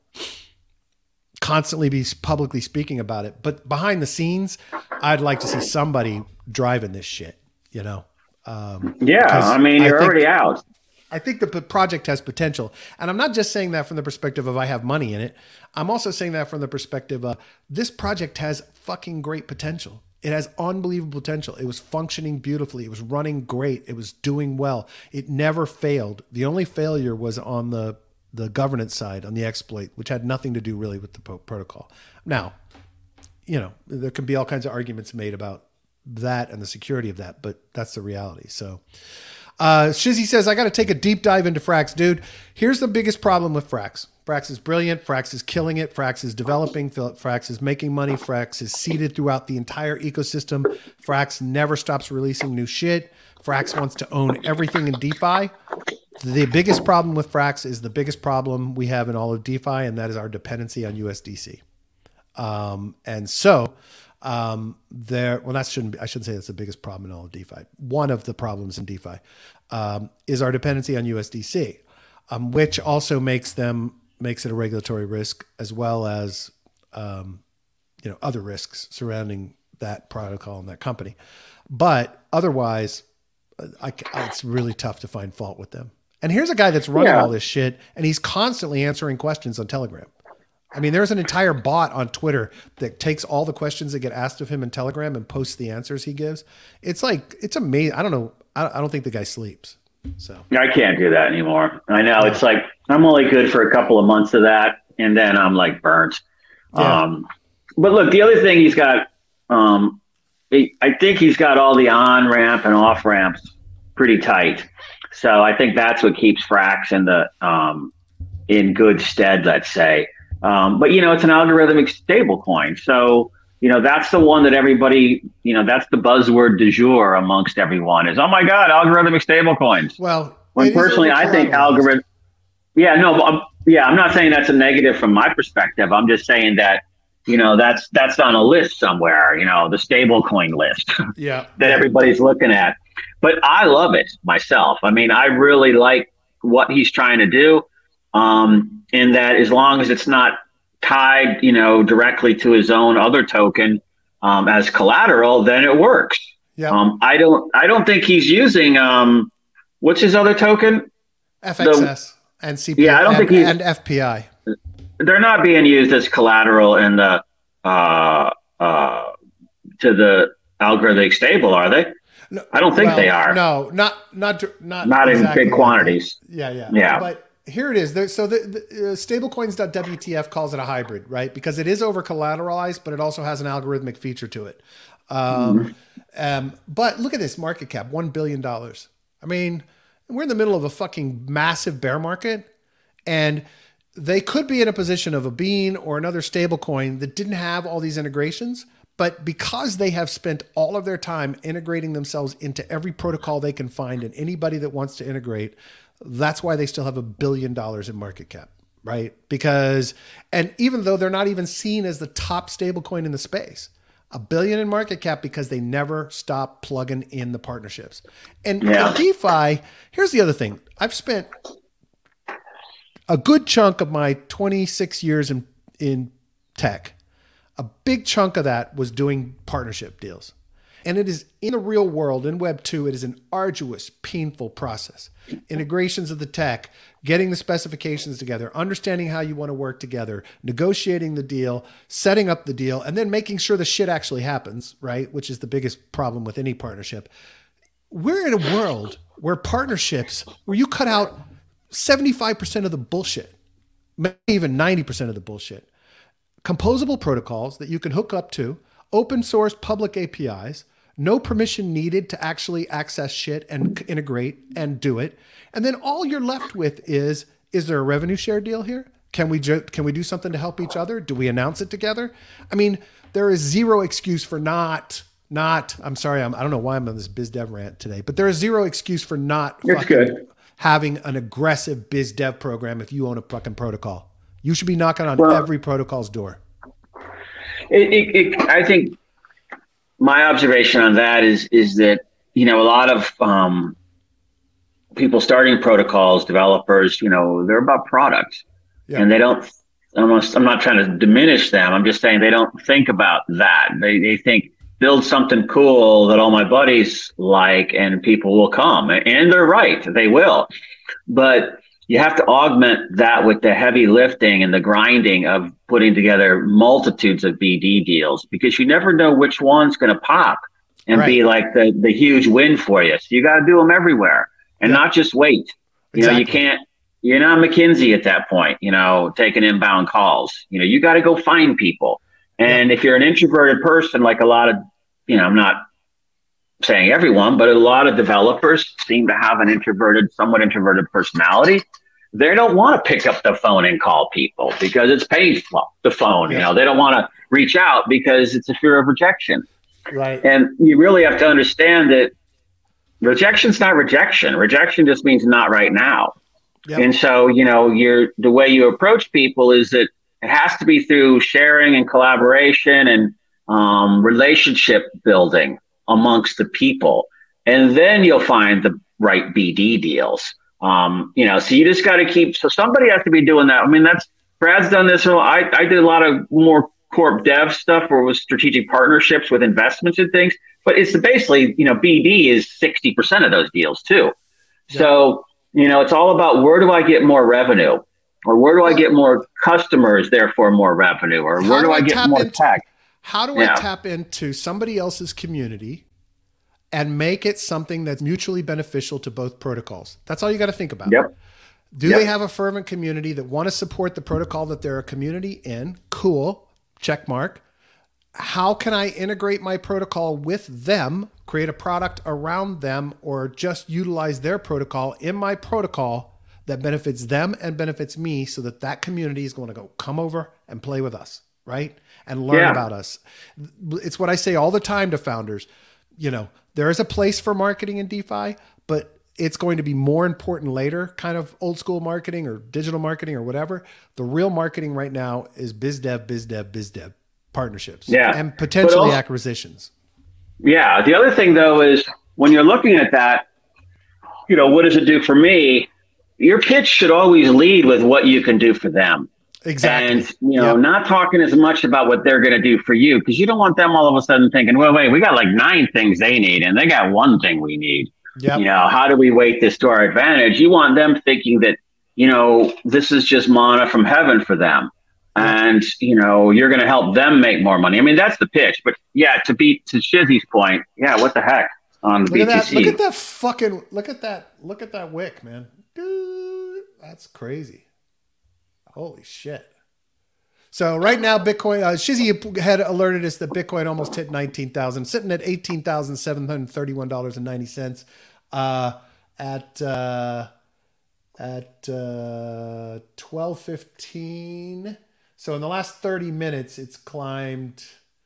constantly be publicly speaking about it. But behind the scenes, I'd like to see somebody driving this shit, you know? Um, Yeah. I mean, you're I think, already out. I think the p- project has potential. And I'm not just saying that from the perspective of I have money in it. I'm also saying that from the perspective of this project has fucking great potential. It has unbelievable potential. It was functioning beautifully. It was running great. It was doing well. It never failed. The only failure was on the, the governance side, on the exploit, which had nothing to do really with the po- protocol. Now, you know, there can be all kinds of arguments made about that and the security of that, but that's the reality. So uh, Shizzy says, I got to take a deep dive into Frax. Dude, here's the biggest problem with Frax. Frax is brilliant. Frax is killing it. Frax is developing. Frax is making money. Frax is seeded throughout the entire ecosystem. Frax never stops releasing new shit. Frax wants to own everything in DeFi. The biggest problem with Frax is the biggest problem we have in all of DeFi, and that is our dependency on U S D C. Um, and so um, there, well, that shouldn't be, I shouldn't say that's the biggest problem in all of DeFi. One of the problems in DeFi um, is our dependency on U S D C, um, which also makes them makes it a regulatory risk, as well as um, you know, other risks surrounding that protocol and that company. But otherwise, I, I, it's really tough to find fault with them. And here's a guy that's running Yeah. all this shit, and he's constantly answering questions on Telegram. I mean, there's an entire bot on Twitter that takes all the questions that get asked of him in Telegram and posts the answers he gives. It's like, it's amazing. I don't know. I I don't think the guy sleeps. So I can't do that anymore. I know. It's like I'm only good for a couple of months of that, and then I'm like burnt. Yeah. Um, but look, the other thing he's got, um, he, I think he's got all the on ramp and off ramps pretty tight. So I think that's what keeps Frax in the um, in good stead, let's say. Um, but you know, it's an algorithmic stable coin, so you know that's the one that everybody, you know, that's the buzzword du jour amongst everyone is, oh my God, algorithmic stable coins. Well, When personally, I think algorithm. Yeah, no, but I'm, yeah, I'm not saying that's a negative from my perspective. I'm just saying that, you know, that's that's on a list somewhere, you know, the stable coin list Yeah. that everybody's looking at. But I love it myself. I mean, I really like what he's trying to do. Um, in that, as long as it's not tied, you know, directly to his own other token um, as collateral, then it works. Yeah. Um, I don't. I don't think he's using. Um, what's his other token? F X S the, and C P I. Yeah, I don't and, think he's, and F P I. They're not being used as collateral in the uh, uh, to the algorithmic stable, are they? No, I don't think well, they are. No, not not not not exactly in big like quantities. That. Yeah, yeah, yeah. But here it is. There, so the, the uh, stablecoins.wtf calls it a hybrid, right? Because it is over collateralized, but it also has an algorithmic feature to it. Um, mm-hmm. um, but look at this market cap, one billion dollars. I mean, we're in the middle of a fucking massive bear market, and they could be in a position of a Bean or another stablecoin that didn't have all these integrations. But because they have spent all of their time integrating themselves into every protocol they can find and anybody that wants to integrate, that's why they still have a billion dollars in market cap, right? Because, and even though they're not even seen as the top stablecoin in the space, a billion in market cap because they never stop plugging in the partnerships. And yeah. in DeFi, here's the other thing. I've spent a good chunk of my twenty-six years in, in tech. A big chunk of that was doing partnership deals. And it is in the real world, in Web two, it is an arduous, painful process. Integrations of the tech, getting the specifications together, understanding how you want to work together, negotiating the deal, setting up the deal, and then making sure the shit actually happens, right? Which is the biggest problem with any partnership. We're in a world where partnerships, where you cut out seventy-five percent of the bullshit, maybe even ninety percent of the bullshit. Composable protocols that you can hook up to, open source public A P Is, no permission needed to actually access shit and integrate and do it. And then all you're left with is, is there a revenue share deal here? Can we jo- can we do something to help each other? Do we announce it together? I mean, there is zero excuse for not, not, I'm sorry, I'm, I don't know why I'm on this biz dev rant today, but there is zero excuse for not It's good. having an aggressive biz dev program if you own a fucking protocol. You should be knocking on well, every protocol's door. It, it, it, I think my observation on that is is that you know, a lot of um, people starting protocols, developers, you know, they're about product, Yeah. and they don't. Almost, I'm not trying to diminish them. I'm just saying they don't think about that. They they think build something cool that all my buddies like, and people will come, and they're right, they will. But you have to augment that with the heavy lifting and the grinding of putting together multitudes of B D deals, because you never know which one's going to pop and Right. be like the, the huge win for you. So you got to do them everywhere and Yep. not just wait. You know, you Exactly. can't, you're not McKinsey at that point, you know, taking inbound calls. You know, you got to go find people. And Yep. if you're an introverted person, like a lot of, you know, I'm not saying everyone, but a lot of developers seem to have an introverted, somewhat introverted personality. They don't want to pick up the phone and call people because it's painful, the phone. You Yep. know, they don't want to reach out because it's a fear of rejection. Right. And you really have to understand that rejection's not rejection. Rejection just means not right now. Yep. And so, you know, you're the way you approach people is that it has to be through sharing and collaboration and um, relationship building amongst the people. And then you'll find the right B D deals. Um, you know, so you just got to keep, so somebody has to be doing that. I mean, that's, Brad's done this. So I, I did a lot of more corp dev stuff where it was strategic partnerships with investments and things, but it's basically, you know, B D is sixty percent of those deals too. Yep. So, you know, it's all about where do I get more revenue, or where do I get more customers, therefore more revenue, or How where do do I I get tap more into tech? how do Yeah. I tap into somebody else's community and make it something that's mutually beneficial to both protocols? That's all you got to think about. Yep. Do Yep. they have a fervent community that want to support the protocol that they're a community in? Cool. Check mark. How can I integrate my protocol with them, create a product around them, or just utilize their protocol in my protocol that benefits them and benefits me, so that that community is going to go come over and play with us, right? And learn Yeah. about us. It's what I say all the time to founders. You know, there is a place for marketing in DeFi, but it's going to be more important later, kind of old school marketing or digital marketing or whatever. The real marketing right now is biz dev, biz dev, biz dev partnerships, Yeah. and But potentially also, acquisitions. yeah. The other thing though is when you're looking at that, you know, what does it do for me? Your pitch should always lead with what you can do for them. Exactly. And, you know, Yep. not talking as much about what they're going to do for you, because you don't want them all of a sudden thinking, well, wait, we got like nine things they need and they got one thing we need. Yep. You know, how do we weight this to our advantage? You want them thinking that, you know, this is just manna from heaven for them. Yep. And, you know, you're going to help them make more money. I mean, that's the pitch. But yeah, to be to Shizzy's point, yeah, what the heck on the Look at that. B T C? Look at that fucking, look at that. Look at that wick, man. Dude, that's crazy. Holy shit. So right now, Bitcoin, uh, Shizzy had alerted us that Bitcoin almost hit nineteen thousand, sitting at eighteen thousand seven hundred thirty-one dollars and ninety cents uh, at uh, at uh, twelve fifteen. So in the last thirty minutes, it's climbed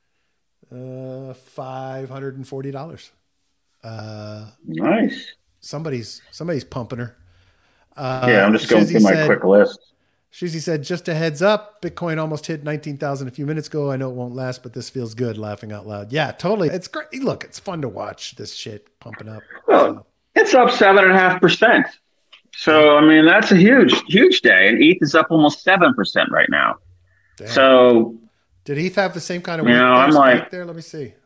uh, five hundred forty dollars. Uh, Nice. somebody's somebody's pumping her. Uh, Yeah, I'm just going Shizzy through my said- quick list. Shizzy said, just a heads up, Bitcoin almost hit nineteen thousand a few minutes ago. I know it won't last, but this feels good, laughing out loud. Yeah, totally. It's great. Look, it's fun to watch this shit pumping up. Well, So, it's up seven and a half percent. So I mean, that's a huge, huge day, and E T H is up almost seven percent right now. damn. So Did Heath have the same kind of You week know, there, I'm spike like- there? Let me see.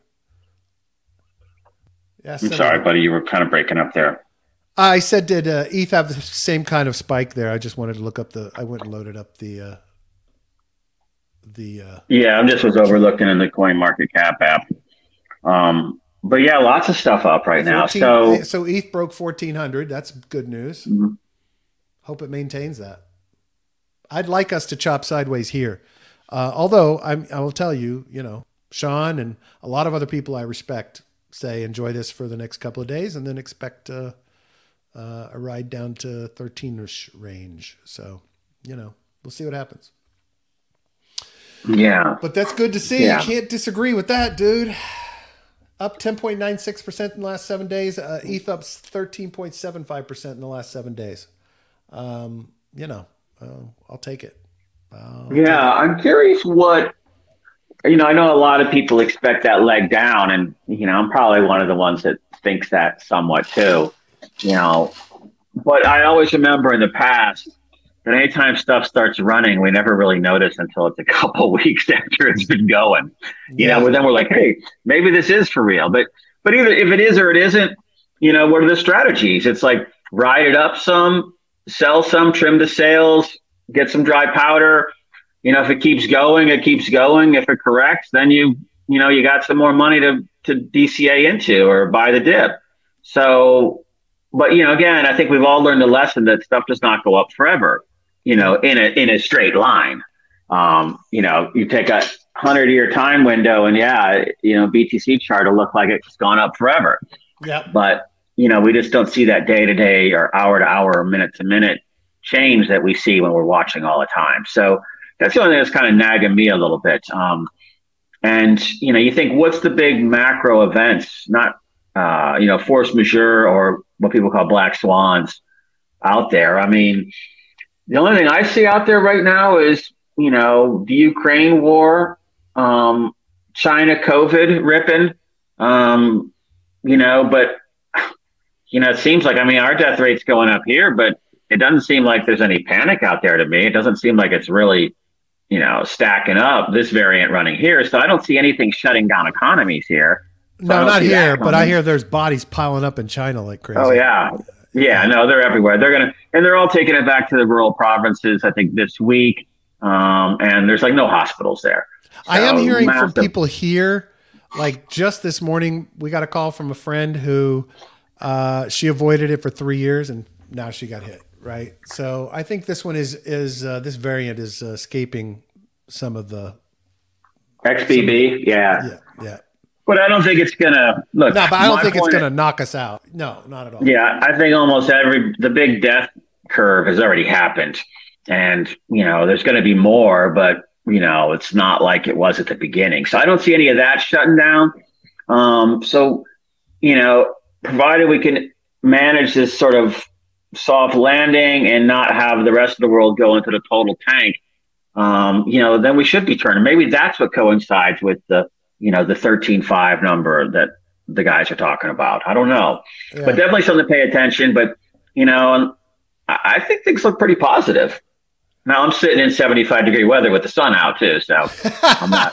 Yeah, I'm send sorry, me- buddy, you were kind of breaking up there. I said, did uh, E T H have the same kind of spike there? I just wanted to look up the. I went and loaded up the. Uh, the. Uh, Yeah, I just was overlooking in the Coin Market Cap app. Um, but yeah, lots of stuff up right now. fourteen So so E T H broke fourteen hundred. That's good news. Mhm. Hope it maintains that. I'd like us to chop sideways here. Uh, although I'm, I will tell you, you know, Sean and a lot of other people I respect say enjoy this for the next couple of days and then expect uh, uh, a ride down to thirteen-ish range. So, you know, we'll see what happens. yeah, But that's good to see. Yeah. You can't disagree with that, dude. Up ten point nine six percent in the last seven days. Uh, E T H up thirteen point seven five percent in the last seven days. Um, you know, uh, I'll take it. I'll yeah. I'm curious what you know, I know a lot of people expect that leg down, and you know, I'm probably one of the ones that thinks that somewhat too. You know, but I always remember in the past that anytime stuff starts running, we never really notice until it's a couple weeks after it's been going. You Yeah. know, where then we're like, hey, maybe this is for real. But but either if it is or it isn't, you know, what are the strategies? It's like ride it up some, sell some, trim the sails, get some dry powder. You know, if it keeps going, it keeps going. If it corrects, then you, you know, you got some more money to, to D C A into or buy the dip. So, but, you know, again, I think we've all learned the lesson that stuff does not go up forever, you know, in a, in a straight line. Um, you know, you take a hundred year time window and yeah, you know, B T C chart will look like it's gone up forever. Yeah. But, you know, we just don't see that day to day or hour to hour or minute to minute change that we see when we're watching all the time. So, that's the only thing that's kind of nagging me a little bit. Um, and, you know, you think, what's the big macro events, not, uh, you know, force majeure or what people call black swans out there? I mean, the only thing I see out there right now is, you know, the Ukraine war, um, China COVID ripping, um, you know, but, you know, it seems like, I mean, our death rate's going up here, but it doesn't seem like there's any panic out there to me. It doesn't seem like it's really, you know, stacking up this variant running here. So I don't see anything shutting down economies here. So no, not here, but I hear there's bodies piling up in China like crazy. Oh, yeah. Yeah, no, they're everywhere. They're going to, and they're all taking it back to the rural provinces, I think, this week. Um, and there's like no hospitals there. So, I am hearing massive. from people here, like just this morning, we got a call from a friend who uh, she avoided it for three years and now she got hit. Right. So I think this one is, is uh, this variant is uh, escaping some of the X B B. Yeah. Yeah. Yeah. But I don't think it's going to look. No, but I don't think it's point- going to knock us out. No, not at all. Yeah. I think almost every, the big death curve has already happened. And, you know, there's going to be more, but, you know, it's not like it was at the beginning. So I don't see any of that shutting down. Um, so, you know, provided we can manage this sort of soft landing and not have the rest of the world go into the total tank, um, you know, then we should be turning. Maybe that's what coincides with the, you know, the thirteen five number that the guys are talking about. I don't know, yeah. But definitely something to pay attention. But, you know, I think things look pretty positive. Now I'm sitting in seventy-five degree weather with the sun out too. So I'm not,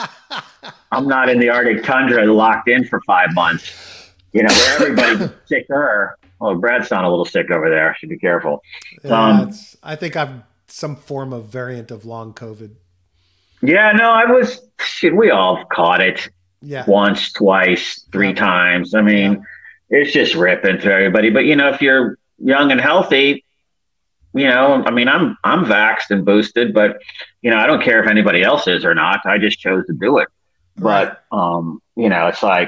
I'm not in the Arctic tundra locked in for five months, you know, where everybody's sicker. Oh, Brad's sounding a little sick over there. Should be careful. Yeah, um, it's, I think I've some form of variant of long COVID. Yeah, no, I was, shit, we all caught it yeah. once, twice, three yeah. times. I mean, yeah. It's just ripping through everybody. But, you know, if you're young and healthy, you know, I mean, I'm, I'm vaxxed and boosted, but, you know, I don't care if anybody else is or not. I just chose to do it. Right. But, um, you know, it's like,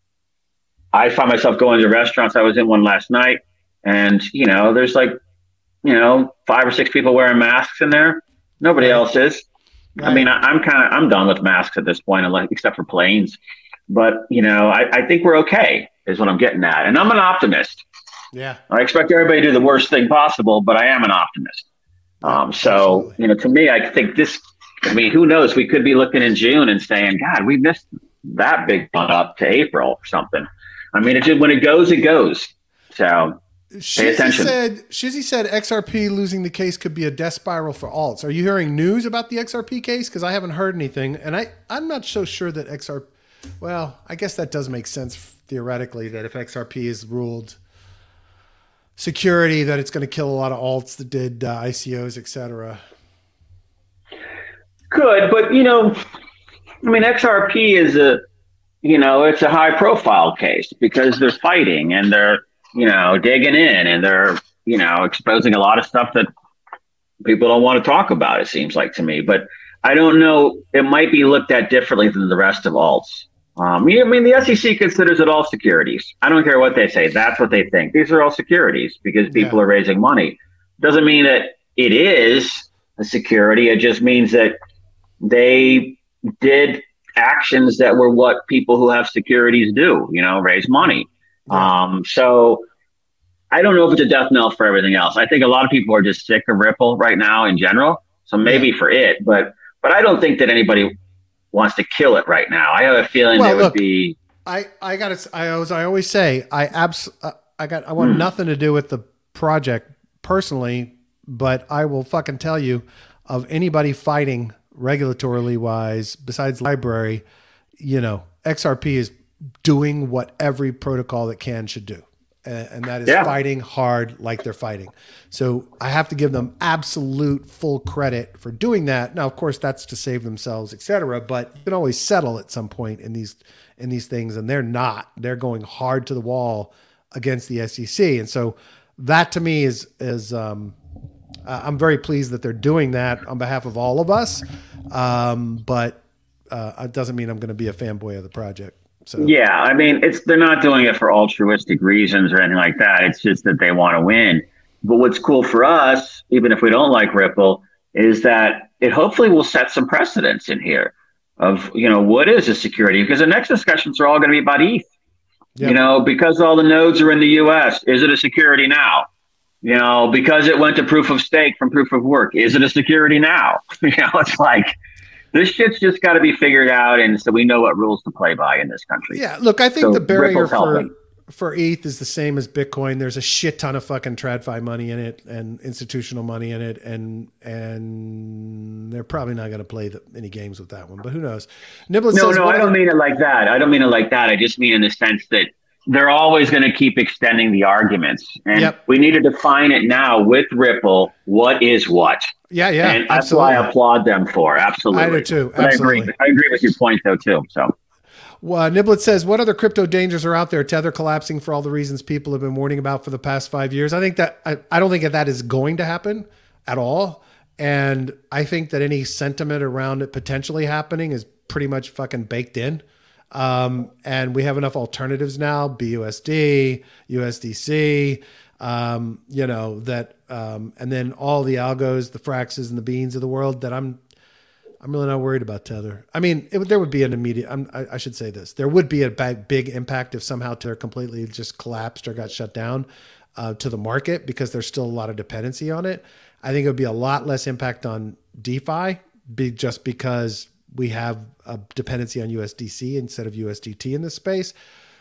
I find myself going to restaurants. I was in one last night and, you know, there's like, you know, five or six people wearing masks in there. Nobody right. else is. Right. I mean, I, I'm kind of, I'm done with masks at this point, unless, except for planes. But, you know, I, I think we're okay is what I'm getting at. And I'm an optimist. Yeah. I expect everybody to do the worst thing possible, but I am an optimist. Um, so, Absolutely. you know, to me, I think this, I mean, who knows? We could be looking in June and saying, God, we missed that big one up to April or something. I mean, it just, when it goes, it goes. So pay Shizzy attention. Said, Shizzy said X R P losing the case could be a death spiral for alts. Are you hearing news about the X R P case? Because I haven't heard anything. And I, I'm not so sure that X R P, well, I guess that does make sense theoretically that if X R P is ruled security, that it's going to kill a lot of alts that did uh, I C Os, et cetera. Good, but, you know, I mean, X R P is a, you know, it's a high profile case because they're fighting and they're, you know, digging in and they're, you know, exposing a lot of stuff that people don't want to talk about, it seems like to me. But I don't know, it might be looked at differently than the rest of alts. Um, I mean, the S E C considers it all securities. I don't care what they say. That's what they think. These are all securities because people yeah. are raising money. Doesn't mean that it is a security. It just means that they did actions that were what people who have securities do, you know, raise money. Yeah. Um, so I don't know if it's a death knell for everything else. I think a lot of people are just sick of Ripple right now in general. So maybe yeah. for it, but, but I don't think that anybody wants to kill it right now. I have a feeling well, there look, would be. I I got to. I always I always say I abs. Uh, I got. I want hmm. nothing to do with the project personally, but I will fucking tell you, of anybody fighting regulatorily wise besides the library, you know, X R P is doing what every protocol that can should do. And, and that is yeah. fighting hard like they're fighting. So I have to give them absolute full credit for doing that. Now, of course, that's to save themselves, et cetera, but you can always settle at some point in these, in these things. And they're not, they're going hard to the wall against the S E C. And so that to me is, is, um, uh, I'm very pleased that they're doing that on behalf of all of us. Um, but, uh, it doesn't mean I'm going to be a fanboy of the project. So. Yeah, I mean, it's they're not doing it for altruistic reasons or anything like that. It's just that they want to win. But what's cool for us, even if we don't like Ripple, is that it hopefully will set some precedents in here of, you know, what is a security? Because the next discussions are all going to be about E T H. Yep. You know, because all the nodes are in the U S, is it a security now? You know, because it went to proof of stake from proof of work, is it a security now? You know, it's like, this shit's just got to be figured out, and so we know what rules to play by in this country. Yeah, look, I think so the barrier for, for E T H is the same as Bitcoin. There's a shit ton of fucking TradFi money in it and institutional money in it, and and they're probably not going to play the, any games with that one, but who knows? Niblett no, says, no, I don't mean it like that. I don't mean it like that. I just mean in the sense that they're always going to keep extending the arguments, and yep. we need to define it now with Ripple. What is what? Yeah, yeah, and that's absolutely. What I applaud them for. Absolutely, I do too. But absolutely, I agree. I agree with your point though too. So, well, Niblett says, "What other crypto dangers are out there? Tether collapsing for all the reasons people have been warning about for the past five years." I think that I, I don't think that that is going to happen at all, and I think that any sentiment around it potentially happening is pretty much fucking baked in. Um, and we have enough alternatives now, B U S D, U S D C, um, you know, that, um, and then all the algos, the Fraxes and the Beans of the world that I'm, I'm really not worried about Tether. I mean, it, there would be an immediate, I'm, I, I should say this, there would be a big, big impact if somehow Tether completely just collapsed or got shut down, uh, to the market because there's still a lot of dependency on it. I think it would be a lot less impact on DeFi be just because we have a dependency on U S D C instead of U S D T in this space.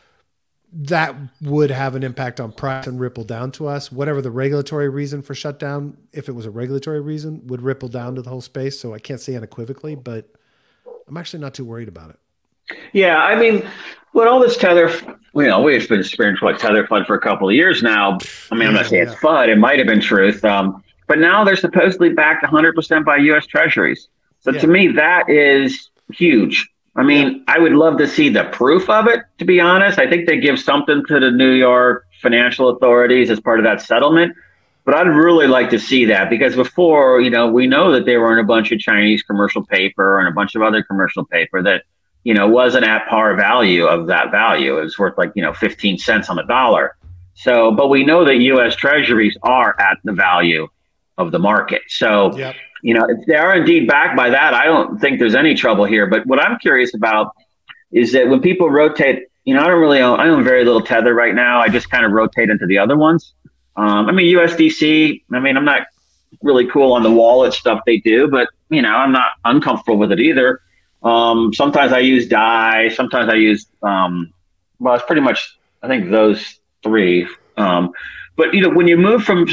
That would have an impact on price and ripple down to us. Whatever the regulatory reason for shutdown, if it was a regulatory reason, would ripple down to the whole space. So I can't say unequivocally, but I'm actually not too worried about it. Yeah, I mean, with all this Tether, you know, we've been experiencing what Tether FUD for a couple of years now. I mean, I'm not saying it's FUD, it might have been truth. Um, but now they're supposedly backed one hundred percent by U S Treasuries. So yeah. to me, that is huge. I mean, yeah. I would love to see the proof of it, to be honest. I think they give something to the New York financial authorities as part of that settlement. But I'd really like to see that because before, you know, we know that they were in a bunch of Chinese commercial paper and a bunch of other commercial paper that, you know, wasn't at par value of that value. It was worth like, you know, fifteen cents on the dollar. So, but we know that U S Treasuries are at the value of the market. So, yep. you know, if they are indeed backed by that, I don't think there's any trouble here. But what I'm curious about is that when people rotate, you know, I don't really own, I own very little Tether right now. I just kind of rotate into the other ones. Um, I mean, U S D C, I mean, I'm not really cool on the wallet stuff they do, but, you know, I'm not uncomfortable with it either. Um, sometimes I use D A I, sometimes I use, um, well, it's pretty much, I think those three. Um, but, you know, when you move from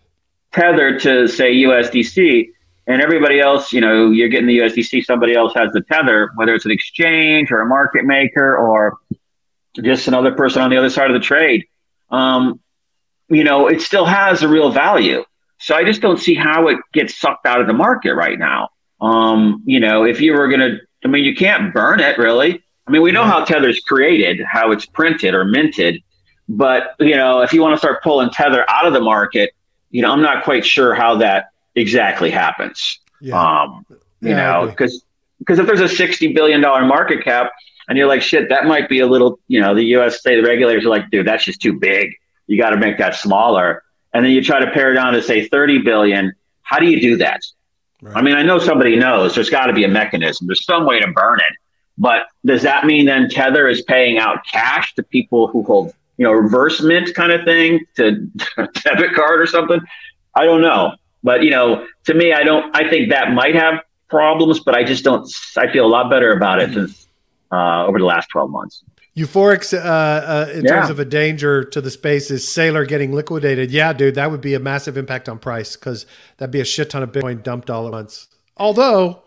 Tether to, say, U S D C, and everybody else, you know, you're getting the U S D C, somebody else has the Tether, whether it's an exchange or a market maker or just another person on the other side of the trade, um, you know, it still has a real value. So I just don't see how it gets sucked out of the market right now. Um, you know, if you were going to, I mean, you can't burn it really. I mean, we know how Tether's created, how it's printed or minted, but, you know, if you want to start pulling Tether out of the market, you know, I'm not quite sure how that exactly happens. Yeah. Um, you yeah, know, because because if there's a sixty billion dollars market cap and you're like, shit, that might be a little, you know, the U S state regulators are like, dude, that's just too big. You got to make that smaller. And then you try to pare it down to say thirty billion. How do you do that? Right. I mean, I know somebody knows there's got to be a mechanism. There's some way to burn it. But does that mean then Tether is paying out cash to people who hold, you know, reverse mint kind of thing to debit card or something? I don't know. But, you know, to me, I don't, I think that might have problems, but I just don't. I feel a lot better about it since uh, over the last twelve months. Euphoric uh, uh, in Yeah. terms of a danger to the space is Sailor getting liquidated. Yeah, dude, that would be a massive impact on price because that'd be a shit ton of Bitcoin dumped all at once. Although,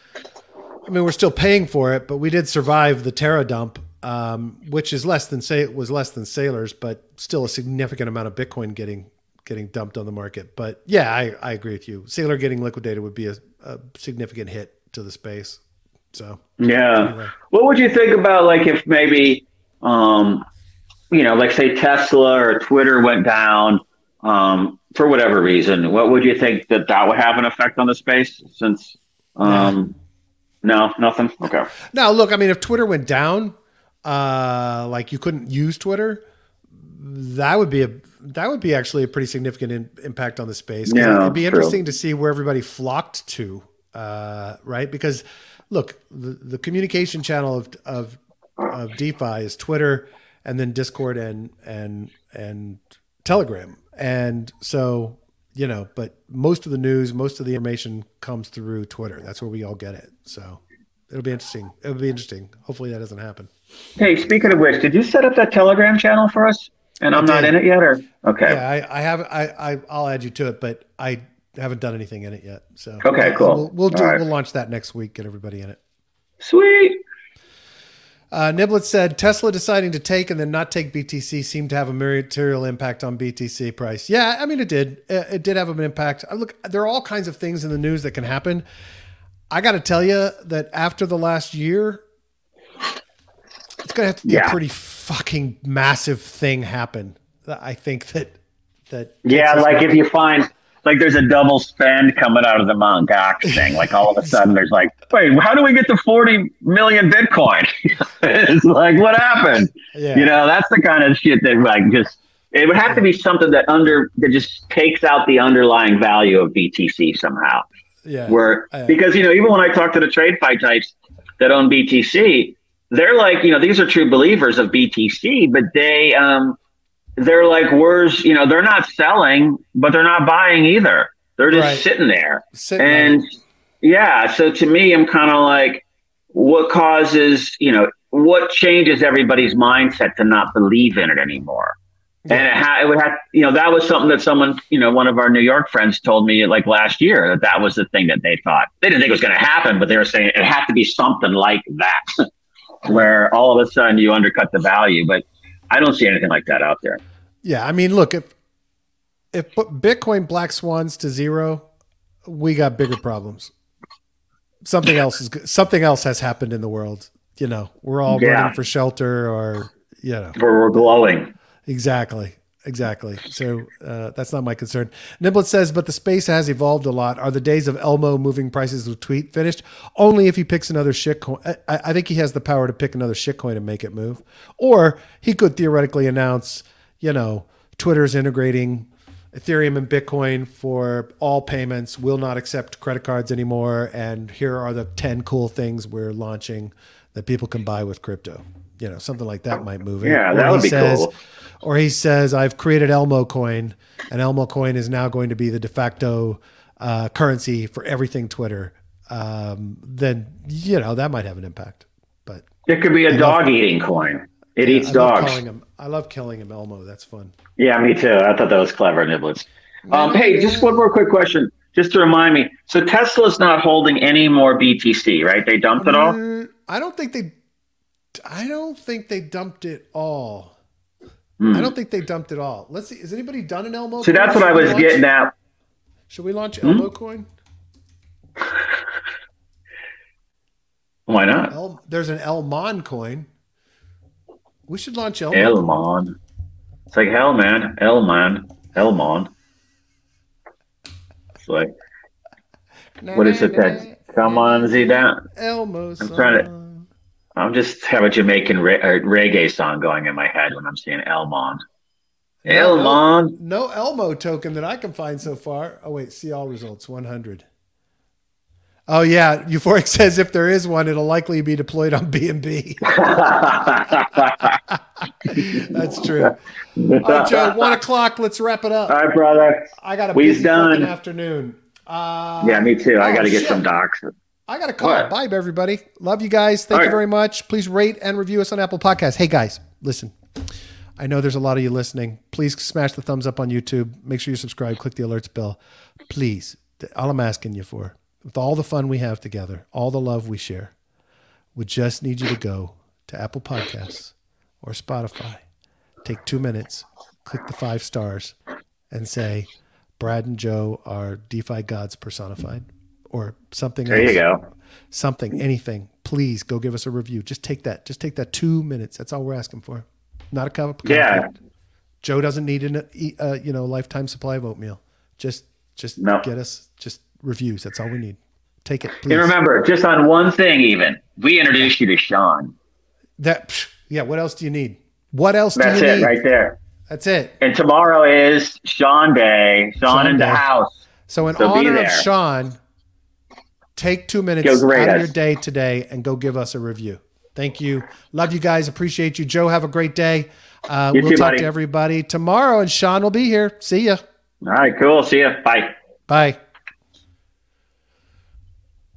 I mean, we're still paying for it, but we did survive the Terra dump, um, which is less than say was less than Sailor's, but still a significant amount of Bitcoin getting getting dumped on the market. But yeah, I, I agree with you. Sailor getting liquidated would be a, a significant hit to the space. So yeah, anyway. What would you think about like if maybe, um, you know, like say Tesla or Twitter went down um, for whatever reason? What would you think that that would have an effect on the space? Since um, no, nothing. Okay. Now, look, I mean, if Twitter went down, uh, like you couldn't use Twitter, that would be a that would be actually a pretty significant in, impact on the space. Yeah, it'd be true. interesting to see where everybody flocked to, uh, right? Because look, the, the communication channel of, of of DeFi is Twitter, and then Discord and and and Telegram, and so you know. But most of the news, most of the information comes through Twitter. That's where we all get it. So it'll be interesting. It'll be interesting. Hopefully that doesn't happen. Hey, speaking of which, did you set up that Telegram channel for us? And I I'm not did. in it yet, or okay? Yeah, I, I have. I, I I'll add you to it, but I haven't done anything in it yet. So Okay, uh, cool. We'll, we'll do. All right. We'll launch that next week. Get everybody in it. Sweet. Uh, Niblet said Tesla deciding to take and then not take B T C seemed to have a material impact on B T C price. Yeah, I mean it did. It, it did have an impact. I look, there are all kinds of things in the news that can happen. I got to tell you that after the last year, it's going to have to be Yeah. a pretty fucking massive thing happen. I think that that Yeah, takes us like back- if you find like there's a double spend coming out of the Mount Gox thing, like all of a sudden there's like, wait, how do we get to forty million Bitcoin? It's like, what happened? Yeah. You know, that's the kind of shit that like just it would have to be something that under that just takes out the underlying value of B T C somehow. yeah. Where Uh, because you know, even when I talk to the trade fight types that own B T C, they're like, you know, these are true believers of B T C, but they um they're like, where's, you know, they're not selling, but they're not buying either. They're just Right. sitting there. Sitting and yeah, so to me, I'm kind of like, what causes, you know, what changes everybody's mindset to not believe in it anymore? Yeah. And it, ha- it would have, you know, that was something that someone, you know, one of our New York friends told me like last year that that was the thing that they thought. They didn't think it was going to happen, but they were saying it had to be something like that, where all of a sudden you undercut the value. But I don't see anything like that out there. Yeah, I mean, look, if if Bitcoin black swans to zero, we got bigger problems. Something else is something else has happened in the world. You know, we're all Yeah. running for shelter, or you know, Where we're glowing. exactly, exactly. So uh, that's not my concern. Niblet says, but the space has evolved a lot. Are the days of Elmo moving prices with tweet finished? Only if he picks another shit coin. I, I think he has the power to pick another shit coin and make it move, or he could theoretically announce, you know, Twitter's integrating Ethereum and Bitcoin for all payments, will not accept credit cards anymore, and here are the ten cool things we're launching that people can buy with crypto. You know, something like that might move it. Yeah, Or that he would be says, cool. Or he says, I've created Elmo coin, and Elmo coin is now going to be the de facto uh, currency for everything Twitter. Um, then, you know, that might have an impact. But It could be a I love- dog eating coin. It eats I love dogs. calling him. I love killing him Elmo. That's fun. Yeah, me too. I thought that was clever, Niblets. Um, hey, just one more quick question, just to remind me. So Tesla's not holding any more B T C, right? They dumped it all. Mm, I don't think they. I don't think they dumped it all. Hmm. I don't think they dumped it all. Let's see. Has anybody done an Elmo? So coin? that's what I Should we was launch- getting at. Should we launch Hmm? Elmo coin? Why not? El, there's an Elmon coin. We should launch Elmo. coin. Elmon. It's like hell, man. Elmon. Elmon. It's like, what is it that? Come on, Z down. Elmo. I'm trying to- I'm just have a Jamaican re- or reggae song going in my head when I'm seeing Elmon. Elmon. No Elmo token that I can find so far. Oh wait, see all results. one hundred. Oh yeah, Euphoric says if there is one, it'll likely be deployed on B N B. That's true. All right, Joe. One o'clock. Let's wrap it up. All right, brother. I got a We's busy done. fucking afternoon. Uh, Yeah, me too. I oh, got to get shit. some docs. I got a call. What? Bye, everybody. Love you guys. Thank All you right. very much. Please rate and review us on Apple Podcasts. Hey, guys, listen. I know there's a lot of you listening. Please smash the thumbs up on YouTube. Make sure you subscribe. Click the alerts bell. Please. All I'm asking you for, with all the fun we have together, all the love we share, we just need you to go to Apple Podcasts or Spotify. Take two minutes, click the five stars, and say, Brad and Joe are DeFi gods personified, or something There else. you go. Something, anything. Please go give us a review. Just take that. Just take that two minutes. That's all we're asking for. Not a cup of coffee. Yeah. Joe doesn't need an uh, you know lifetime supply of oatmeal. Just just No. get us just reviews. That's all we need. Take it, please. And remember, just on one thing, even we introduced you to Sean. That psh, yeah. What else do you need? What else That's do you it, need? right there. That's it. And tomorrow is Sean Day. Sean, Sean in the Day. house. So in So be honor of there. Sean, take two minutes Go grade out of us. your day today and go give us a review. Thank you. Love you guys. Appreciate you. Joe, have a great day. Uh, You we'll too, talk buddy. to everybody tomorrow, and Sean will be here. See ya. All right, cool. See ya. Bye. Bye.